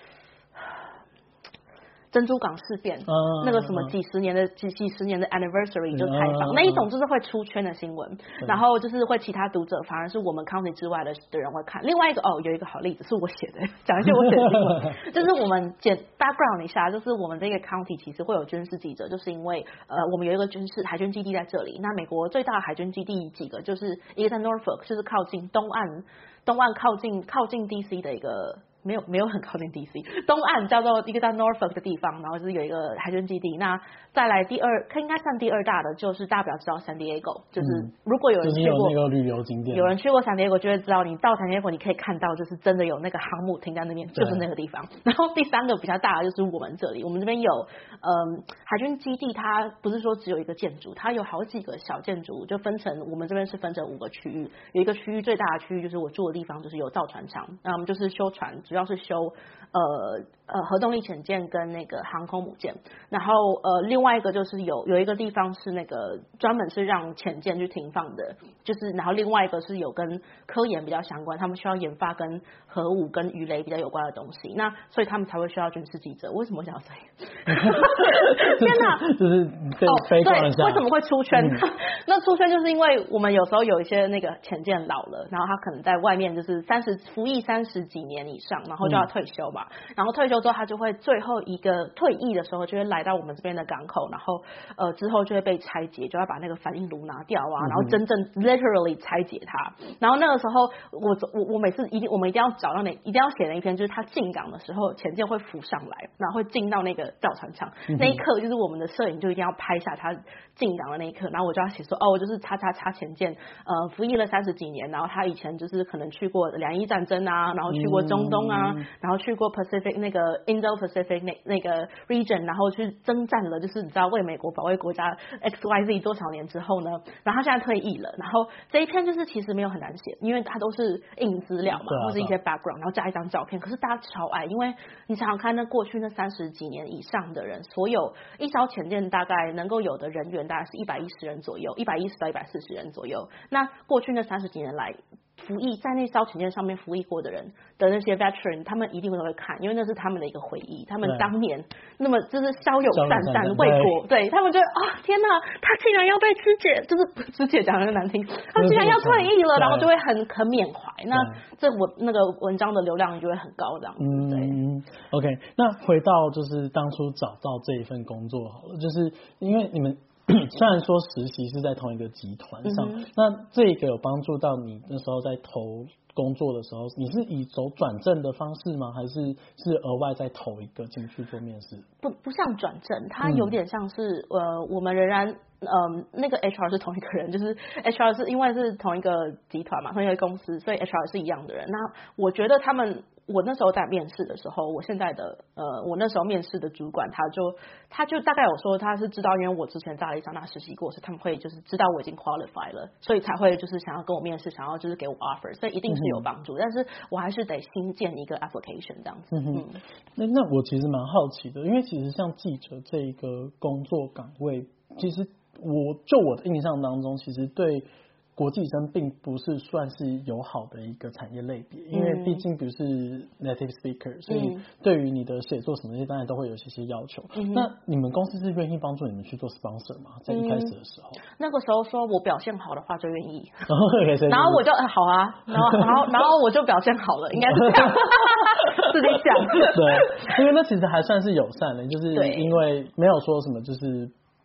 Speaker 2: 珍珠港事变、嗯、那个什么几十年的几几十年的 anniversary 就采访、嗯、那一种就是会出圈的新闻、嗯、然后就是会其他读者反而是我们 county 之外的的人会看。另外一个哦有一个好例子是我写的，讲一些我写的新闻就是我们简 background 一下，就是我们这个 county 其实会有军事记者，就是因为呃我们有一个军事海军基地在这里，那美国最大的海军基地几个，就是一个在 Norfolk 就是靠近东岸东岸靠近靠近 D C 的一个没有没有很靠近 D C， 东岸叫做一个在 Norfolk 的地方，然后就是有一个海军基地。那再来第二，应该算第二大的，就是大家比较知道 San Diego， 就是如果有人去过、
Speaker 1: 嗯、有那个旅游景点，
Speaker 2: 有人去过 San Diego 就会知道，你到 San Diego 你可以看到，就是真的有那个航母停在那边，就是那个地方。然后第三个比较大的就是我们这里，我们这边有嗯海军基地，它不是说只有一个建筑，它有好几个小建筑，就分成我们这边是分成五个区域，有一个区域最大的区域就是我住的地方，就是有造船厂，那我们就是修船。主要是修呃呃核动力潜舰跟那个航空母舰，然后呃另外一个就是有有一个地方是那个专门是让潜舰去停放的，就是然后另外一个是有跟科研比较相关，他们需要研发跟核武跟鱼雷比较有关的东西，那所以他们才会需要军事记者。为什么我想要这个？天哪，
Speaker 1: 就是对、哦、对，
Speaker 2: 为什么会出圈？嗯、那出圈就是因为我们有时候有一些那个潜舰老了，然后他可能在外面就是三十服役三十几年以上，然后就要退休嘛、嗯，然后退休之后他就会最后一个退役的时候就会来到我们这边的港口，然后呃之后就会被拆解，就要把那个反应炉拿掉啊，然后真正 literally 拆解它。然后那个时候我我我每次一定我们一定要找到那一定要写那一篇，就是他进港的时候潜舰会浮上来，然后会进到那个造船厂、嗯、那一刻就是我们的摄影就一定要拍下他进港的那一刻，然后我就要写说哦我就是叉叉叉潜舰呃服役了三十几年，然后他以前就是可能去过两伊战争啊，然后去过中东啊、嗯、然后去过 Pacific 那个 Indo-Pacific 那那个 region， 然后去征战了，就是你知道为美国保卫国家 X Y Z 多少年之后呢，然后他现在退役了，然后这一篇就是其实没有很难写，因为它都是硬资料嘛、啊、或是一些 background， 然后加一张照片，可是大家超爱，因为你想想看那过去那三十几年以上的人，所有一艘潜舰大概能够有的人员大概是一百一十人左右，一百一十到一百四十人左右，那过去那三十几年来服役在那艘潜舰上面服役过的人的那些 veteran， 他们一定都会看，因为那是他们的一个回忆，他们当年那么就是骁勇善战为国，对他们觉得啊、哦、天哪，他竟然要被肢解，就是肢解讲的难听，他竟然要退役了，然后就会很很缅怀，那这我那个文章的流量就会很高这样子。对、
Speaker 1: 嗯、OK， 那回到就是当初找到这一份工作好了，就是因为你们虽然说实习是在同一个集团上、嗯、那这个有帮助到你那时候在投工作的时候，你是以走转正的方式吗？还是是额外再投一个进去做面试？
Speaker 2: 不不像转正，它有点像是、嗯、呃我们仍然嗯那个 H R 是同一个人，就是 H R 是因为是同一个集团嘛，同一个公司，所以 H R 是一样的人。那我觉得他们我那时候在面试的时候，我现在的呃，我那时候面试的主管，他就他就大概有说，他是知道，因为我之前在亚利桑那实习过，所以他们会就是知道我已经 qualify 了，所以才会就是想要跟我面试，想要就是给我 offer， 所以一定是有帮助。嗯、但是我还是得新建一个 application 这样子。嗯嗯。
Speaker 1: 那那我其实蛮好奇的，因为其实像记者这一个工作岗位，其实我就我的印象当中，其实对国际生并不是算是友好的一个产业类别，因为毕竟不是 native speaker，、嗯、所以对于你的写作什么这些当然都会有一些些要求、嗯、那你们公司是愿意帮助你们去做 sponsor 吗？在一开始的时候、嗯、
Speaker 2: 那个时候说我表现好的话就愿意然后我就、呃、好啊，然后然后然后我就表现好了，应该是这样自己讲
Speaker 1: 对，因为那其实还算是友善的，就是因为没有说什么就是不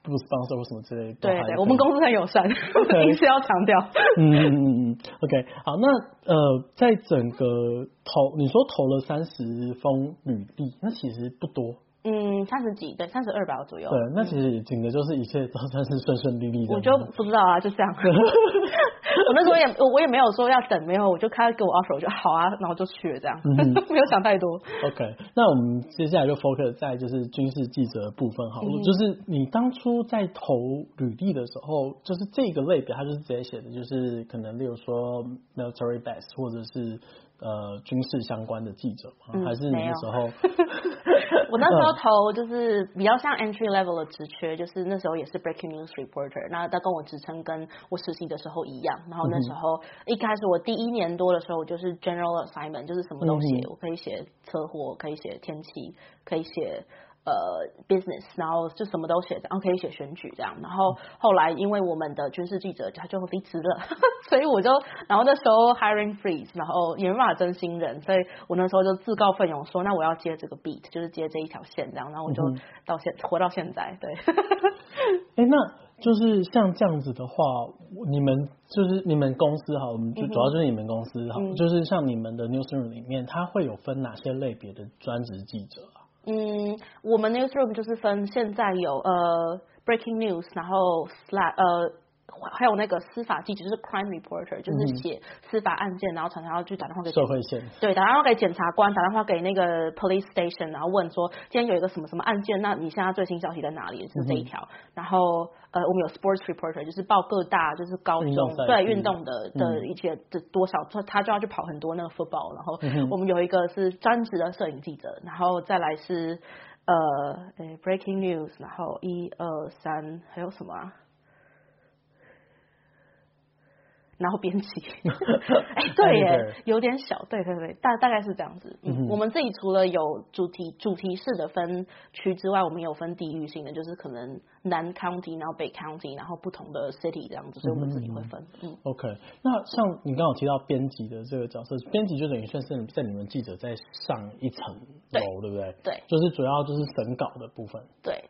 Speaker 1: 不 sponsor 或什么之类的。
Speaker 2: 对对，我们公司很友善，一是要强调。
Speaker 1: 嗯嗯嗯嗯 ，OK， 好，那呃，在整个投，你说投了三十封履历，那其实不多。
Speaker 2: 嗯，三十几，对，三十二吧左右。
Speaker 1: 对，那其实整个就是一切都算是顺顺利利的。
Speaker 2: 我就不知道啊，就这样。我那时候也我也没有说要等，没有，我就看他给我 offer， 我就好啊，然后就去了这样，嗯、没有想太多。
Speaker 1: OK， 那我们接下来就 focus 在就是军事记者的部分好了，嗯、就是你当初在投履历的时候，就是这个类别，它就是直接写的就是可能例如说 military base 或者是呃军事相关的记者吗？嗯、还是你那时候？
Speaker 2: 我那时候投就是比较像 entry level 的职缺，就是那时候也是 breaking news reporter， 那他跟我职称跟我实习的时候一样，然后那时候一开始我第一年多的时候，我就是 general assignment， 就是什么都写，我可以写车祸，可以写天气，可以写呃 business， 然后就什么都写，然后可以写选举这样，然后后来因为我们的军事记者他就离职了，所以我就然后那时候 hiring freeze， 然后也没办法征新人，所以我那时候就自告奋勇说，那我要接这个 beat， 就是接这一条线这样，然后我就到现、嗯、活到现在，对。
Speaker 1: 哎，那就是像这样子的话，你们就是你们公司哈，我们就主要就是你们公司哈，嗯、就是像你们的 newsroom 里面，它会有分哪些类别的专职记者啊？
Speaker 2: 嗯，我们 newsroom 就是分现在有呃 breaking news， 然后 slash 呃还有那个司法记者，就是 crime reporter， 就是写司法案件，然后常常要去打电话给
Speaker 1: 社会线，
Speaker 2: 对，打电话给检察官，打电话给那个 police station， 然后问说今天有一个什么什么案件，那你现在最新消息在哪里？是这一条。嗯、然后呃，我们有 sports reporter， 就是报各大就是高中对运动的的一些的多少，他就要去跑很多那个 football。然后我们有一个是专职的摄影记者，然后再来是呃诶 breaking news， 然后一二三还有什么啊？然后编辑，哎，对耶，有点小，对对对，大大概是这样子。嗯，嗯我们自己除了有主题主题式的分区之外，我们有分地域性的，就是可能南 county， 然后北 county， 然后不同的 city 这样子，所以我们自己会分。嗯
Speaker 1: ，OK， 那像你刚刚有提到编辑的这个角色，编辑就等于算是在你们记者在上一层楼，对不对？
Speaker 2: 对，
Speaker 1: 就是主要就是审稿的部分。
Speaker 2: 对。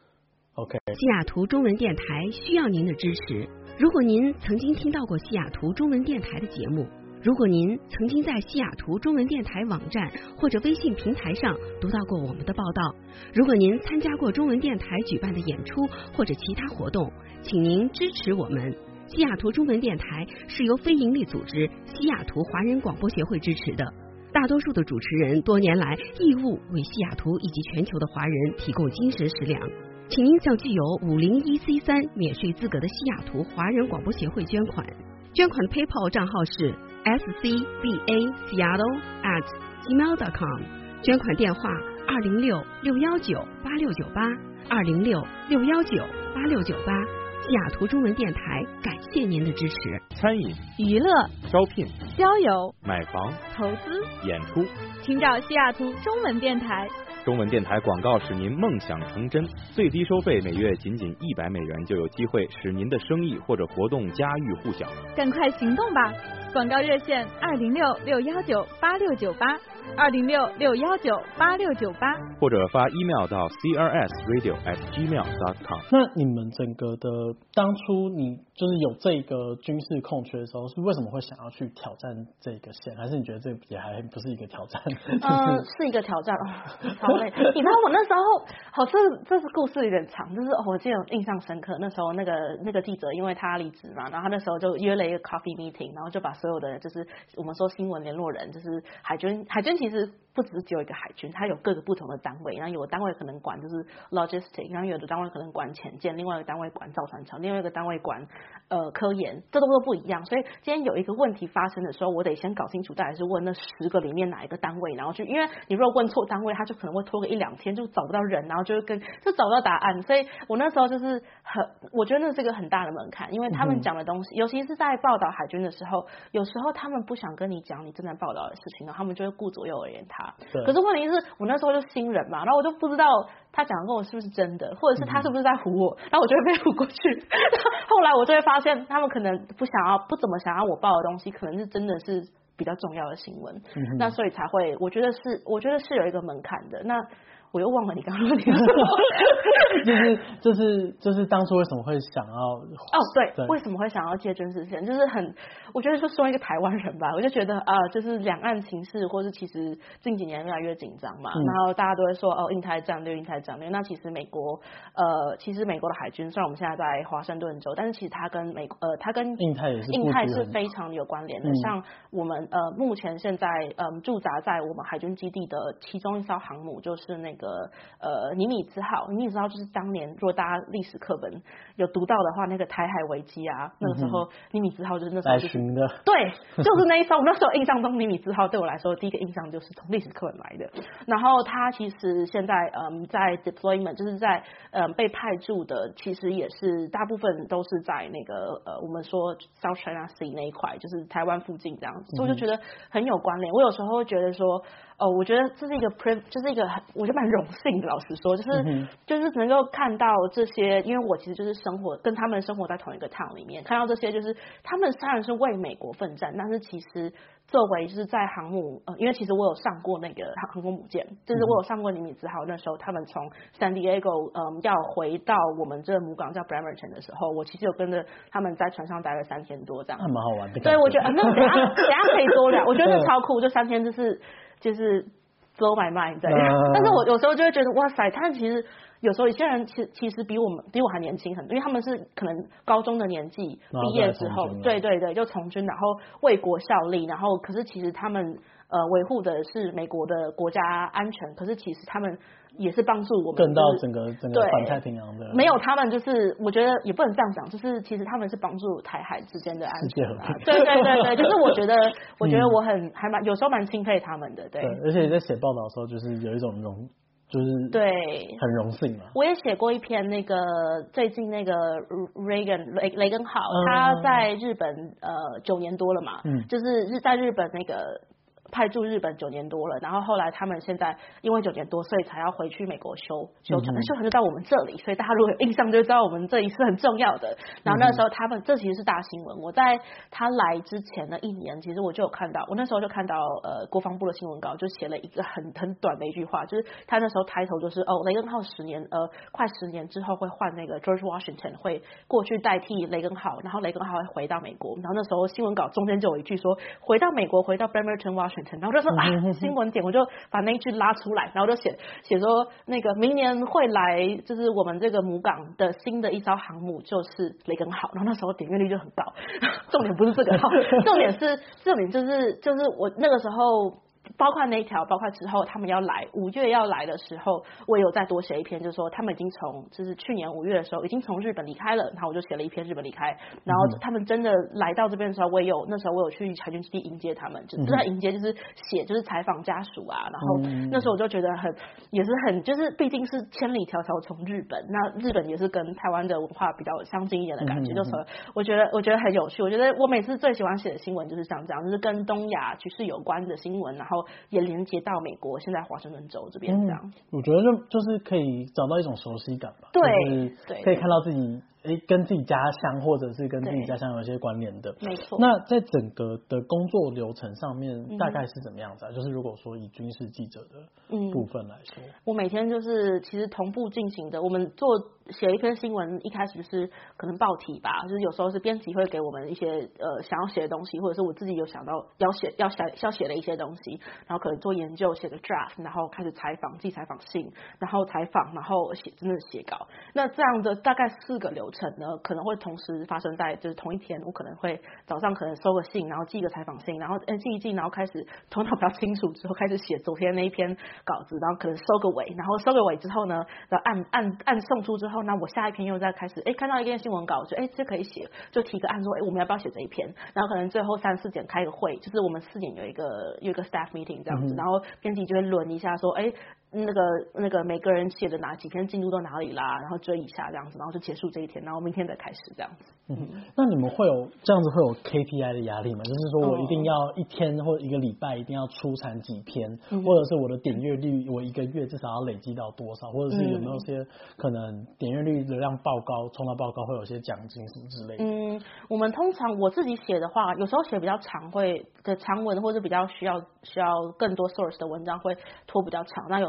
Speaker 1: OK，
Speaker 7: 西雅图中文电台需要您的支持。如果您曾经听到过西雅图中文电台的节目，如果您曾经在西雅图中文电台网站或者微信平台上读到过我们的报道，如果您参加过中文电台举办的演出或者其他活动，请您支持我们。西雅图中文电台是由非营利组织西雅图华人广播协会支持的，大多数的主持人多年来义务为西雅图以及全球的华人提供精神食粮。请您向具有五零一 C 三免税资格的西雅图华人广播协会捐款，捐款的 PayPal 账号是 s c b a seattle at gmail dot com， 捐款电话二零六六幺九八六九八二零六六幺九八六九八。西雅图中文电台感谢您的支持。
Speaker 5: 餐饮、
Speaker 6: 娱乐、
Speaker 5: 招聘、
Speaker 6: 交友、
Speaker 5: 买房、
Speaker 6: 投资、
Speaker 5: 演出，
Speaker 6: 请找西雅图中文电台。
Speaker 5: 中文电台广告使您梦想成真，最低收费每月仅仅一百美元，就有机会使您的生意或者活动家喻户晓。
Speaker 6: 赶快行动吧！广告热线二零六六幺九八六九八二零六六幺九八六九八，
Speaker 5: 或者发 email 到 c r s radio at gmail dot com。
Speaker 1: 那你们整个的当初你就是有这个军事空缺的时候，是为什么会想要去挑战这个线？还是你觉得这也还不是一个挑战？
Speaker 2: 嗯，是一个挑战哦，超累。你知道我那时候，好是这是故事有点长，就是、哦、我记得印象深刻。那时候那个那个记者，因为他离职嘛，然后他那时候就约了一个 coffee meeting， 然后就把所有的就是我们说新闻联络人，就是海军，海军其实不只是只有一个海军，它有各个不同的单位，然后有的单位可能管就是 logistic， 然后有的单位可能管潜舰，另外一个单位管造船厂，另外一个单位管呃科研，这都都不一样。所以今天有一个问题发生的时候，我得先搞清楚到底是问那十个里面哪一个单位，然后去，因为你如果问错单位，他就可能会拖个一两天就找不到人，然后就会跟就找不到答案。所以我那时候就是很，我觉得那是一个很大的门槛，因为他们讲的东西，嗯、尤其是在报道海军的时候，有时候他们不想跟你讲你正在报道的事情，然后他们就会顾左右而言他。可是问题是我那时候就新人嘛，然后我就不知道他讲的跟我是不是真的，或者是他是不是在唬我，然后我就会被唬过去。后来我就会发现，他们可能不想要，不怎么想要我报的东西，可能是真的是比较重要的新闻。嗯、那所以才会，我觉得是，我觉得是有一个门槛的。那我又忘了你刚刚问题是什么。
Speaker 1: 就是就是就是当初为什么会想要
Speaker 2: 哦对，对，为什么会想要借军事线？就是很，我觉得就说一个台湾人吧，我就觉得啊、呃，就是两岸情势，或是其实近几年越来越紧张嘛，嗯、然后大家都会说哦，印太战略，印太战略。那其实美国呃，其实美国的海军，虽然我们现在在华盛顿州，但是其实它跟美呃，它跟
Speaker 1: 印太也是
Speaker 2: 印太是非常有关联的。
Speaker 1: 嗯、
Speaker 2: 像我们呃，目前现在嗯、呃、驻扎在我们海军基地的其中一艘航母，就是那个呃尼米兹号。尼米兹号就是当年如果大家历史课本有读到的话，那个台海危机啊，那个时候、嗯、尼米兹号就是那时候、就是、
Speaker 1: 来的，
Speaker 2: 对，就是那一艘。我那时候印象中尼米兹号对我来说第一个印象就是从历史课本来的。然后它其实现在嗯在 deployment 就是在嗯被派驻的，其实也是大部分都是在那个呃我们说 South China Sea 那一块，就是台湾附近这样子，所以我就觉得很有关联。我有时候会觉得说，哦，我觉得这是一个 priv， 就是一个我觉得蛮荣幸的。老实说，就是、嗯、就是能够看到这些，因为我其实就是生活跟他们生活在同一个 town 里面，看到这些，就是他们虽然是为美国奋战，但是其实作为就是在航母，呃，因为其实我有上过那个航空母舰，就是我有上过尼米兹号，那时候他们从 San Diego 嗯要回到我们这个母港叫 Bremerton 的时候，我其实有跟着他们在船上待了三天多这样，
Speaker 1: 还蛮好玩的。
Speaker 2: 对，我觉得、呃、那等一下等一下可以多聊，我觉得那超酷，就三天就是就是 blow my mind 对、呃，但是我有时候就会觉得哇塞，他其实。有时候有些人其其实比我们比我还年轻很多，因为他们是可能高中的年纪毕业之后，对对对，就从军，然后为国效力，然后可是其实他们呃维护的是美国的国家安全，可是其实他们也是帮助我们
Speaker 1: 更到整个整个环太平洋的，
Speaker 2: 没有他们就是我觉得也不能这样讲，就是其实他们是帮助台海之间的安全、啊，对对对对，就是我觉得我觉得我很、嗯、还蛮有时候蛮钦佩他们的，对，
Speaker 1: 对，而且在写报道的时候就是有一种荣。就是
Speaker 2: 对，
Speaker 1: 很荣幸嘛。
Speaker 2: 我也写过一篇那个最近那个 Reagan 雷雷根号，嗯、他在日本呃九年多了嘛，嗯，就是日在日本那个。派驻日本九年多了，然后后来他们现在因为九年多，所以才要回去美国修修船，修船就到我们这里，所以大家如果有印象就知道我们这里是很重要的。然后那时候他们这其实是大新闻，我在他来之前的一年，其实我就有看到，我那时候就看到呃国防部的新闻稿就写了一个很很短的一句话，就是他那时候抬头就是哦雷根号十年呃快十年之后会换那个 George Washington 会过去代替雷根号，然后雷根号会回到美国，然后那时候新闻稿中间就有一句说回到美国回到 Bremerton Washington。然后就说啊，新闻点我就把那一句拉出来，然后就写写说那个明年会来，就是我们这个母港的新的一艘航母就是雷根号，然后那时候点阅率就很高。重点不是这个号，重点是重点就是就是我那个时候。包括那一条，包括之后他们要来五月要来的时候，我也有再多写一篇，就是说他们已经从就是去年五月的时候已经从日本离开了，然后我就写了一篇日本离开，然后他们真的来到这边的时候，我也有那时候我有去海军基地迎接他们，就不是迎接就是写就是采访家属啊，然后那时候我就觉得很也是很就是毕竟是千里迢迢从日本，那日本也是跟台湾的文化比较相近一点的感觉，就是我觉得我觉得很有趣，我觉得我每次最喜欢写的新闻就是像这样，就是跟东亚局势有关的新闻，然后也连接到美国现在华盛顿州这边这样、嗯、
Speaker 1: 我觉得就就是可以找到一种熟悉感吧，
Speaker 2: 对，
Speaker 1: 就是可以看到自己诶跟自己家乡或者是跟自己家乡有一些关联的，
Speaker 2: 没错。
Speaker 1: 那在整个的工作流程上面大概是怎么样子啊、嗯、就是如果说以军事记者的部分来说、嗯、
Speaker 2: 我每天就是其实同步进行的，我们做写一篇新闻一开始就是可能报题吧，就是有时候是编辑会给我们一些呃想要写的东西，或者是我自己有想到要写要写要写的一些东西，然后可能做研究写个 draft， 然后开始采访寄采访信，然后采访然后写真的写稿，那这样的大概四个流程呢可能会同时发生在就是同一天，我可能会早上可能收个信，然后寄个采访信，然后寄一寄，然后开始头脑比较清楚之后开始写昨天那一篇稿子，然后可能收个尾，然后收个尾之后呢然后按按按送出之后，那我下一篇又再开始哎看到一篇新闻稿就哎这可以写，就提个案说哎我们要不要写这一篇，然后可能最后三四点开个会，就是我们四点有一个有一个 staff meeting 这样子、嗯、然后编辑就会轮一下说哎那个那个每个人写的哪几篇进度到哪里啦，然后追一下这样子，然后就结束这一天，然后明天再开始这样子。
Speaker 1: 嗯，那你们会有这样子会有 K P I 的压力吗？就是说我一定要一天或一个礼拜一定要出产几篇、嗯，或者是我的点阅率我一个月至少要累积到多少，或者是有没有些可能点阅率流量爆高冲到爆高会有些奖金什么之类的？
Speaker 2: 嗯，我们通常我自己写的话，有时候写比较长会的长文或者比较需要需要更多 source 的文章会拖比较长，那有时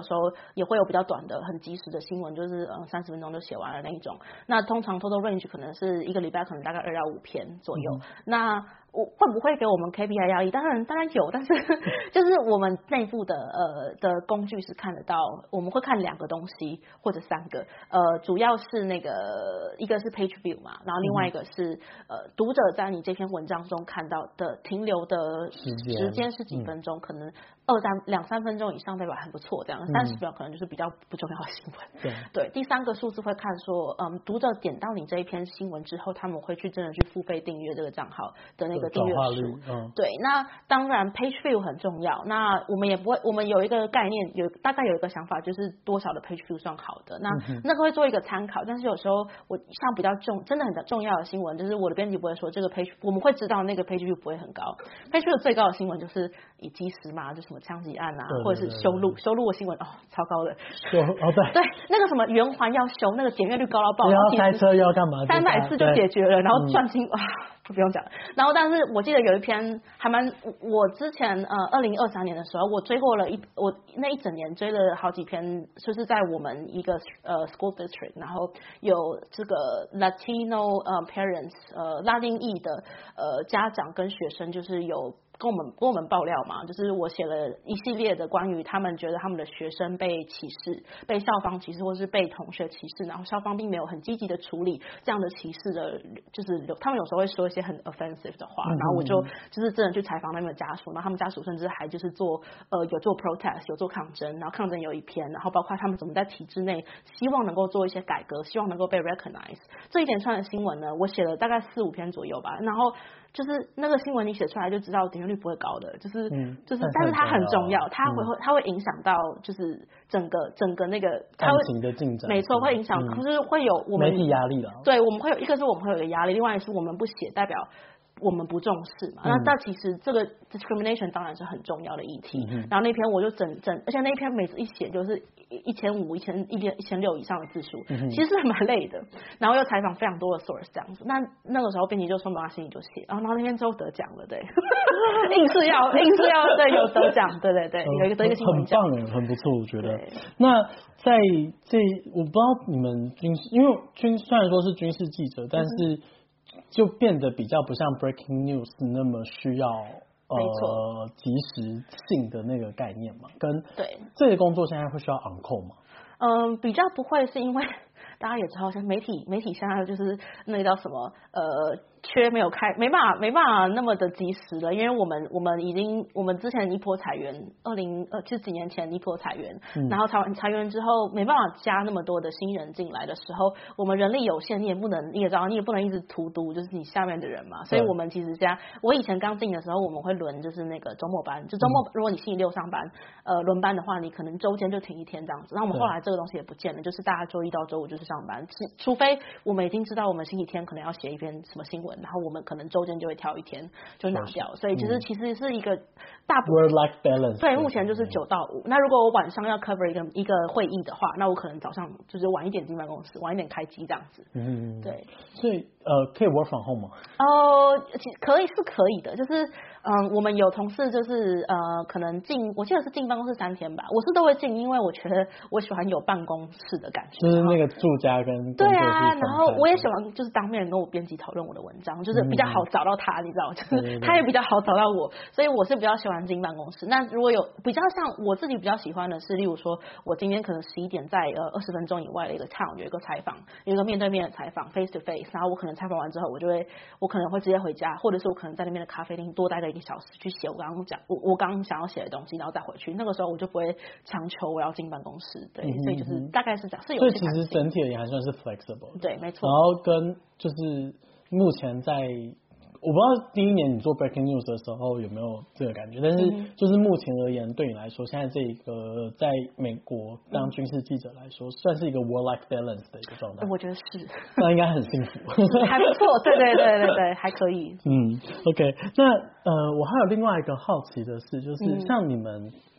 Speaker 2: 时候也会有比较短的、很及时的新闻，就是嗯三十分钟就写完了那一种。那通常 total range 可能是一个礼拜可能大概二到五篇左右。嗯、那我会不会给我们 K P I 压力？当然，当然有，但是就是我们内部的呃的工具是看得到，我们会看两个东西或者三个，呃，主要是那个一个是 page view 嘛，然后另外一个是、嗯、呃读者在你这篇文章中看到的停留的时间是几分钟，嗯、可能二三两三分钟以上代表很不错，这样三十秒可能就是比较不重要的新闻。对、嗯、对，第三个数字会看说，嗯，读者点到你这一篇新闻之后，他们会去真的去付费订阅这个账号的那个。订阅数，嗯，对，那当然 page view 很重要。那我们也不会，我们有一个概念，有大概有一个想法，就是多少的 page view 算好的。那、嗯、那个会做一个参考，但是有时候我像比较重，真的很重要的新闻，就是我的编辑不会说这个 page， 我们会知道那个 page view 不会很高。page view 最高的新闻就是以基石嘛，就什么枪击案啊，对对对对，或者是修路修路的新闻哦，超高的。修哦对对，那个什么圆环要修，那个点阅率高到爆，
Speaker 1: 要塞车要干嘛？
Speaker 2: 三百次就解决了，然后赚新啊。不用讲，然后但是我记得有一篇还蛮，我之前呃二零二三年的时候，我追过了一我那一整年追了好几篇，就是在我们一个呃 school district， 然后有这个 Latino 呃 parents 呃拉丁裔的呃家长跟学生，就是有。跟我们跟我们爆料嘛，就是我写了一系列的关于他们觉得他们的学生被歧视、被校方歧视，或是被同学歧视，然后校方并没有很积极的处理这样的歧视的，就是他们有时候会说一些很 offensive 的话，然后我就就是真的去采访他们的家属，然后他们家属甚至还就是做呃有做 protest 有做抗争，然后抗争有一篇，然后包括他们怎么在体制内希望能够做一些改革，希望能够被 recognize 这一连串的新闻呢，我写了大概四五篇左右吧，然后。就是那个新闻你写出来就知道点阅率不会高的，就是、嗯、就是，但是它很重要，它会会它会影响到就是整个整个那个
Speaker 1: 感情的进展，
Speaker 2: 没错，会影响，可、嗯、是会有我们
Speaker 1: 媒体压力了，
Speaker 2: 对，我们会有一个是我们会有一个压力，另外是我们不写代表。我们不重视嘛，嗯、那但其实这个 discrimination 当然是很重要的议题。嗯、然后那篇我就整整，而且那篇每次一写就是一千五、一千一千一千六以上的字数，嗯、其实是蛮累的。然后又采访非常多的 source 这样子，那那个时候编辑就说没关系你就写，然后然后那篇之后得奖了，对，硬是要硬是要对有得奖，对对对，有一个得一个新闻奖，
Speaker 1: 很棒，很不错，我觉得。那在这我不知道你们军事，因为军虽然说是军事记者，但是。嗯就变得比较不像 breaking news 那么需要呃及时性的那个概念嘛，跟
Speaker 2: 对
Speaker 1: 这个工作现在会需要 on call 吗？
Speaker 2: 嗯，比较不会，是因为大家也知道，像媒体媒体现在就是那个叫什么呃。缺没有开，没办法，没办法那么的及时的，因为我们我们已经我们之前一波裁员，二零呃就几年前一波裁员，嗯、然后裁完裁员之后没办法加那么多的新人进来的时候，我们人力有限，你也不能你也知道，你也不能一直荼毒就是你下面的人嘛，所以我们其实现在我以前刚进的时候，我们会轮就是那个周末班，就周末、嗯、如果你星期六上班，呃轮班的话，你可能周间就停一天这样子。然后我们后来这个东西也不见了，就是大家周一到周五就是上班，除非我们已经知道我们星期天可能要写一篇什么新闻，然后我们可能周间就会挑一天就拿掉，所以其实其实是一个大部分
Speaker 1: work-life balance。
Speaker 2: 对，目前就是九到五。那如果我晚上要 cover 一个一个会议的话，那我可能早上就是晚一点进办公室，晚一点开机这样子。嗯，对。
Speaker 1: 所以呃，可以 work from home 吗？
Speaker 2: 哦，其可以是可以的，就是嗯，我们有同事就是呃，可能进，我记得是进办公室三天吧，我是都会进，因为我觉得我喜欢有办公室的感觉，
Speaker 1: 就是那个住家跟
Speaker 2: 对啊，然后我也喜欢就是当面跟我编辑讨论我的文章，就是比较好找到他，你知道，就是他也比较好找到我，所以我是比较喜欢进办公室。那如果有比较像我自己比较喜欢的是，例如说我今天可能十一点在呃二十分钟以外的一个 town 有一个采访，有一个面对面的采访 face to face， 然后我可能采访完之后，我就会我可能会直接回家，或者是我可能在那边的咖啡厅多待个一个小时去写我刚刚讲我我刚刚想要写的东西，然后再回去。那个时候我就不会强求我要进办公室，对，嗯、所以就是大概是这样，是有。
Speaker 1: 所以其实整体而言还算是 flexible。
Speaker 2: 对，没错。
Speaker 1: 然后跟就是目前在。我不知道第一年你做 breaking news 的时候有没有这个感觉，但是就是目前而言，对你来说，现在这个在美国当军事记者来说，算是一个 work-life balance 的一个状态。
Speaker 2: 我觉得是，
Speaker 1: 那应该很幸福，
Speaker 2: 还不错，对对对对对，还可以。
Speaker 1: 嗯 ，OK， 那呃，我还有另外一个好奇的是，就是像你们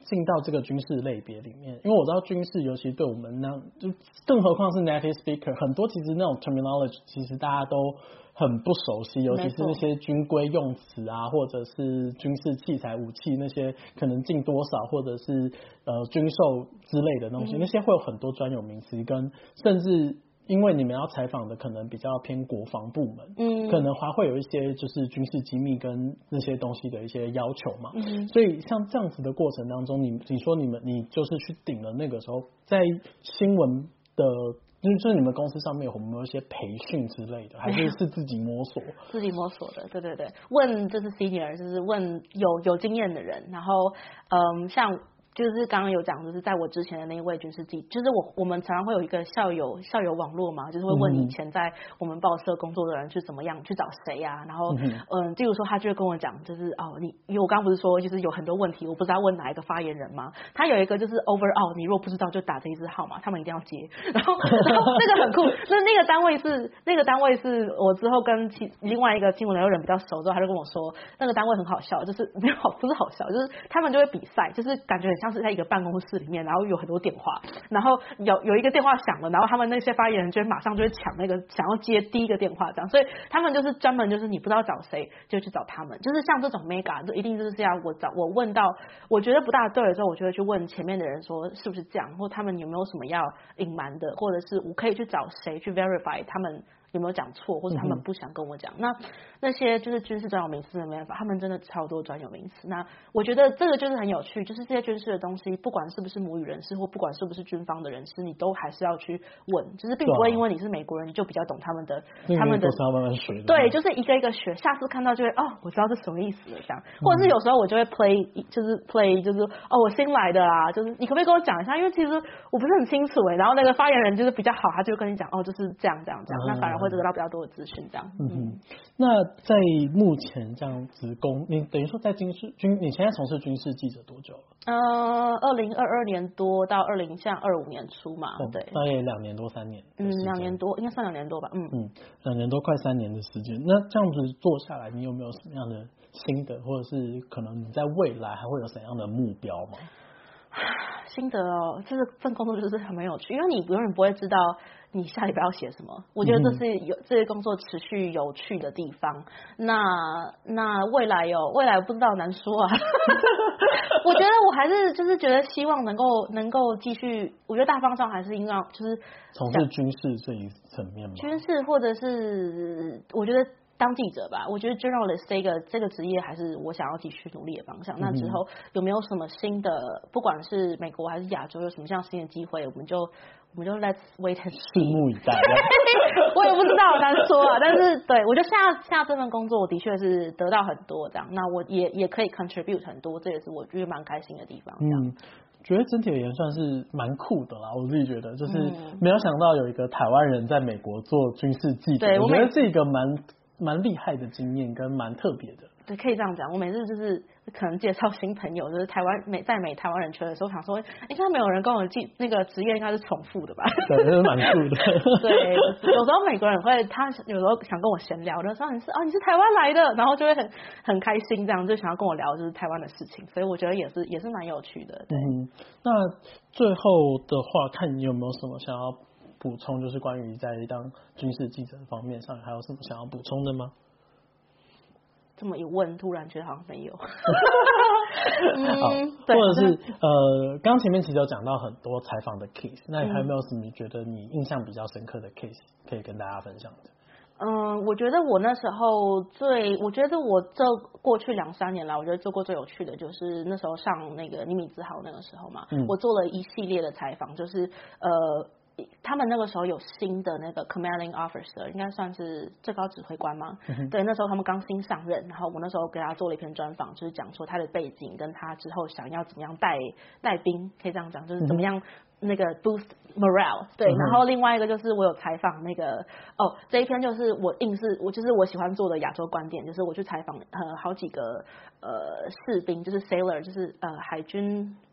Speaker 1: 进到这个军事类别里面，因为我知道军事，尤其对我们那就更何况是 native speaker， 很多其实那种 terminology 其实大家都很不熟悉，尤其是那些军规用词啊，或者是军事器材武器那些可能进多少，或者是呃军售之类的东西，嗯、那些会有很多专有名词，跟甚至。因为你们要采访的可能比较偏国防部门，嗯，可能还会有一些就是军事机密跟那些东西的一些要求嘛，嗯，所以像这样子的过程当中，你你说你们你就是去顶了那个时候，在新闻的。就是你们公司上面有没有一些培训之类的，还是是自己摸索？
Speaker 2: 自己摸索的，对对对，问就是 senior， 就是问有有经验的人，然后嗯，像。就是刚刚有讲，就是在我之前的那一位军事记，就是我我们常常会有一个校友校友网络嘛，就是会问以前在我们报社工作的人去怎么样去找谁啊，然后嗯，嗯例如说他就会跟我讲，就是哦你因为我刚刚不是说就是有很多问题，我不知道问哪一个发言人吗？他有一个就是 overall， 你如果不知道就打这一支号码，他们一定要接，然后然后那个很酷，那那个单位是那个单位是我之后跟其另外一个新闻的人比较熟之后，他就跟我说那个单位很好笑，就是没有不是好笑，就是他们就会比赛，就是感觉很像。是在一个办公室里面，然后有很多电话，然后有有一个电话响了，然后他们那些发言人就会马上就会抢那个想要接第一个电话这样，所以他们就是专门就是你不知道找谁就去找他们，就是像这种 mega 就一定就是要我找我问到我觉得不大对的时候，我就会去问前面的人说是不是这样，或他们有没有什么要隐瞒的，或者是我可以去找谁去 verify 他们。有没有讲错，或者他们不想跟我讲？嗯、那那些就是军事专有名词没办法，他们真的超多专有名词。那我觉得这个就是很有趣，就是这些军事的东西，不管是不是母语人士，或不管是不是军方的人士，你都还是要去问，就是并不会因为你是美国人，你就比较懂他们的他们的。
Speaker 1: 要慢慢学的。
Speaker 2: 对，就是一个一个学，下次看到就会哦，我知道这什么意思了这样。或者是有时候我就会 play， 就是 play， 就是哦，我新来的啊，就是你可不可以跟我讲一下？因为其实我不是很清楚哎、欸。然后那个发言人就是比较好，他就跟你讲哦，就是这样这样这样，嗯、那反而会得到比较多的资讯这样。
Speaker 1: 嗯哼，那在目前这样子工，你等于说在军事军，你现在从事军事记者多久了？
Speaker 2: 呃，二零二二年多到二零像二五年初嘛，哦、对，
Speaker 1: 大概两年多三年。
Speaker 2: 嗯，两年多，应该算两年多吧。嗯
Speaker 1: 嗯，两年多快三年的时间。那这样子做下来，你有没有什么样的心得，或者是可能你在未来还会有怎样的目标吗？
Speaker 2: 心得哦，这个份工作就是很有趣，因为你永远不会知道你下礼拜要写什么。我觉得这是有这些工作持续有趣的地方。那那未来有未来不知道难说啊。我觉得我还是就是觉得希望能够能够继续，我觉得大方向还是应该就是
Speaker 1: 从事军事这一层面嘛。
Speaker 2: 军事或者是我觉得。当记者吧，我觉得 journalist 这个这个职业还是我想要继续努力的方向。那之后有没有什么新的，不管是美国还是亚洲，有什么样新的机会，我们就我们就 let's wait and see，
Speaker 1: 拭目以待。
Speaker 2: 我也不知道，难说啊。但是对我觉得下下这份工作，我的确是得到很多这样，那我也也可以 contribute 很多，这也是我觉得蛮开心的地方。嗯。
Speaker 1: 觉得整体而言算是蛮酷的啦，我自己觉得就是没有想到有一个台湾人在美国做军事记者，
Speaker 2: 对
Speaker 1: 我觉得是一个蛮。蛮厉害的经验跟蛮特别的，
Speaker 2: 对，可以这样讲。我每次就是可能介绍新朋友，就是台湾美在美台湾人圈的时候，想说，应该没有人跟我记那个职业应该是重复的吧？
Speaker 1: 对，是蛮酷的。
Speaker 2: 对，有时候美国人会，他有时候想跟我闲聊的时候，你是哦，你是台湾来的，然后就会很很开心，这样就想要跟我聊就是台湾的事情，所以我觉得也是也是蛮有趣的。对，
Speaker 1: 嗯，那最后的话，看你有没有什么想要补充，就是关于在当军事记者方面上，还有什么想要补充的吗？
Speaker 2: 这么一问，突然觉得好像没有。
Speaker 1: 嗯，或者是呃，刚前面其实有讲到很多采访的 case， 那你还有没有什么你觉得你印象比较深刻的 case 可以跟大家分享的？
Speaker 2: 嗯，我觉得我那时候最，我觉得我这过去两三年来，我觉得做过最有趣的就是那时候上那个尼米兹号那个时候嘛，嗯、我做了一系列的采访，就是呃。他们那个时候有新的那个 commanding officer， 应该算是最高指挥官吗？嗯、对，那时候他们刚新上任，然后我那时候给他做了一篇专访，就是讲说他的背景跟他之后想要怎么样带带兵，可以这样讲，就是怎么样那个 boost morale。对，然后另外一个就是我有采访那个哦，这一篇就是我硬是我就是我喜欢做的亚洲观点，就是我去采访呃好几个呃士兵，就是 sailor， 就是呃海军。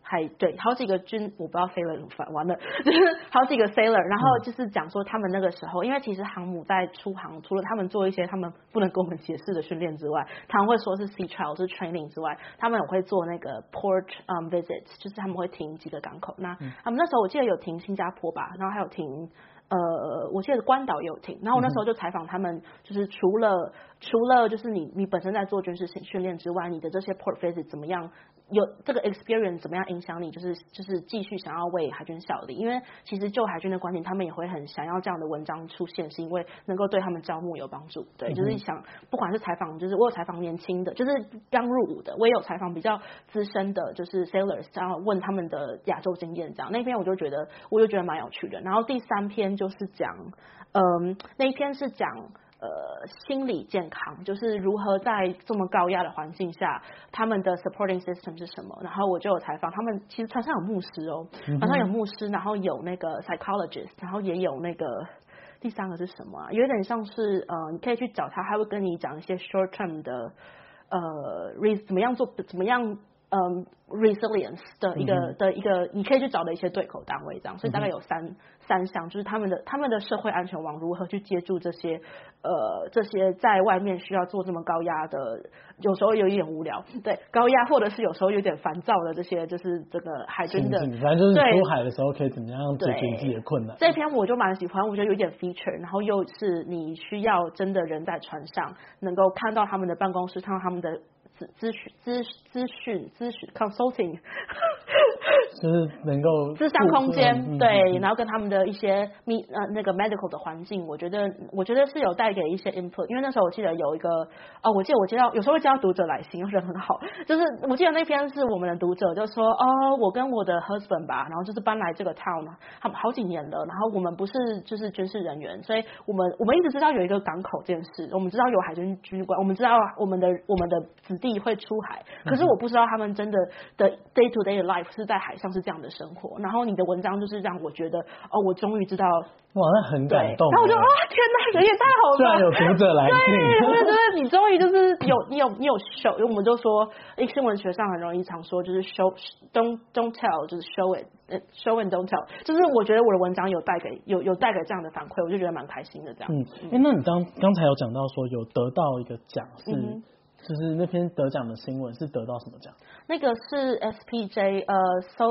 Speaker 2: 海对好几个军，我不知道 sailor 完了，就是好几个 sailor， 然后就是讲说他们那个时候，因为其实航母在出航，除了他们做一些他们不能跟我们解释的训练之外，他们会说是 sea trial 是 training 之外，他们也会做那个 port um visit， 就是他们会停几个港口。那他们那时候我记得有停新加坡吧，然后还有停。呃，我记得关岛也有停，然后我那时候就采访他们，就是除了除了就是你你本身在做军事训练之外，你的这些 port visit 怎么样？有这个 experience 怎么样影响你？就是就是继续想要为海军效力，因为其实就海军的观点，他们也会很想要这样的文章出现，是因为能够对他们招募有帮助。对，就是想不管是采访，就是我有采访年轻的，就是刚入伍的，我也有采访比较资深的，就是 sailors， 然后问他们的亚洲经验这样。那篇我就觉得我就觉得蛮有趣的。然后第三篇就是讲，嗯，那一篇是讲。呃，心理健康就是如何在这么高压的环境下，他们的 supporting system 是什么？然后我就有采访他们，其实船上有牧师哦，船上有牧师，然后有那个 psychologist， 然后也有那个第三个是什么啊？有点像是呃，你可以去找他，他会跟你讲一些 short term 的呃 re 怎么样做，怎么样。嗯 resilience 的一个、嗯、的一个，你可以去找的一些对口单位这样，所以大概有三、嗯、三项，就是他们的他们的社会安全网如何去接住这些呃这些在外面需要做这么高压的，有时候有一点无聊，对高压或者是有时候有点烦躁的这些，就是这个海军的，
Speaker 1: 反正就是出海的时候可以怎么样解决自己的困难。
Speaker 2: 这篇我就蛮喜欢，我觉得有点 feature， 然后又是你需要真的人在船上能够看到他们的办公室，看到他们的。咨询、咨咨询、咨询 consulting，
Speaker 1: 就是能够
Speaker 2: 咨商空间、
Speaker 1: 嗯、
Speaker 2: 对、
Speaker 1: 嗯，
Speaker 2: 然后跟他们的一些密呃那个 medical 的环境，我觉得我觉得是有带给一些 input， 因为那时候我记得有一个哦，我记得我接到有时候会接到读者来信，人很好，就是我记得那篇是我们的读者就说哦，我跟我的 husband 吧，然后就是搬来这个 town， 他们好几年了，然后我们不是就是军事人员，所以我们我们一直知道有一个港口这件事，我们知道有海军军官，我们知道我们的我们的子弟会出海，可是我不知道他们真的的 day to day life 是在海上是这样的生活。然后你的文章就是让我觉得，哦，我终于知道，
Speaker 1: 哇，那很感动。
Speaker 2: 然后我就啊，天哪，人也太好了，
Speaker 1: 居然有读者来信，
Speaker 2: 对，我就觉得你终于就是有你有你有 show， 因为我们就说，新闻学上很容易常说就是 show don't don't tell， 就是 show it show and don't tell， 就是我觉得我的文章有带给有有带给这样的反馈，我就觉得蛮开心的这样。
Speaker 1: 嗯，哎、欸，那你刚刚才有讲到说有得到一个奖是。嗯，就是那篇得奖的新闻是得到什么奖？
Speaker 2: 那个是 S P J 呃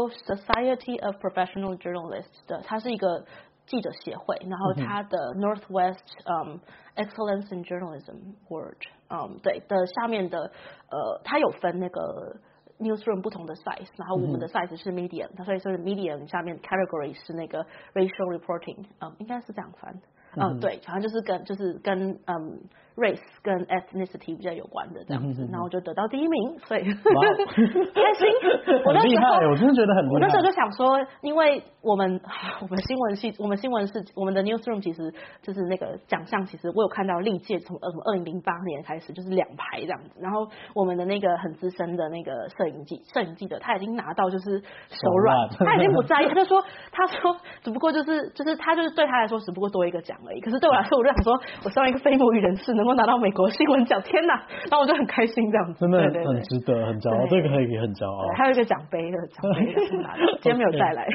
Speaker 2: Society of Professional Journalists 的，它是一个记者协会，然后它的 Northwest um Excellence in Journalism Award， 嗯对的下面的呃它有分那个 newsroom 不同的 size， 然后我们的 size 是 medium， 所以是 medium 下面 category 是那个 racial reporting， 嗯应该是这样翻。嗯，对，好像就是跟就是跟嗯 race 跟 ethnicity 比较有关的这样子，然后我就得到第一名，所以开心。我那时候
Speaker 1: 我真的觉得很厉害。
Speaker 2: 我那时候就想说，因为我们我们新闻系，我们新闻是我们的 newsroom 其实就是那个奖项，其实我有看到历届从呃二零零八年开始就是两排这样子，然后我们的那个很资深的那个摄影记摄影记者他已经拿到就是手软，他已经不在意，他就说他说只不过就是就是他就是对他来说只不过多一个奖。可是对我来说，我就想说，我身为一个非母语人士，能够拿到美国新闻奖，天哪！然后我就很开心，这样子，
Speaker 1: 真的很值得，很骄傲，这个可以很骄傲。
Speaker 2: 还有一个奖杯的奖杯也是拿的，今天没有带来。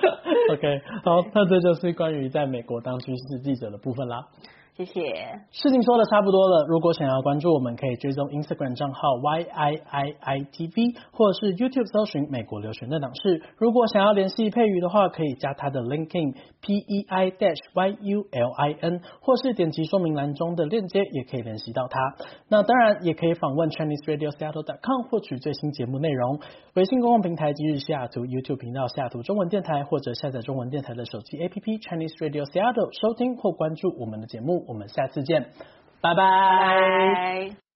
Speaker 1: OK， 好，那这就是关于在美国当军事记者的部分啦。
Speaker 2: 谢谢。
Speaker 1: 事情说的差不多了，如果想要关注我们，可以追踪 Instagram 账号 Y I I I T V， 或者是 YouTube 搜寻美国留学那档事。如果想要联系佩瑜的话，可以加他的 LinkedIn P E I Y U L I N， 或是点击说明栏中的链接，也可以联系到他。那当然也可以访问 Chinese Radio Seattle dot com 获取最新节目内容。微信公共平台即日西雅图 YouTube 频道西雅图中文电台，或者下载中文电台的手机 A P P Chinese Radio Seattle 收听或关注我们的节目。我们下次见，拜拜。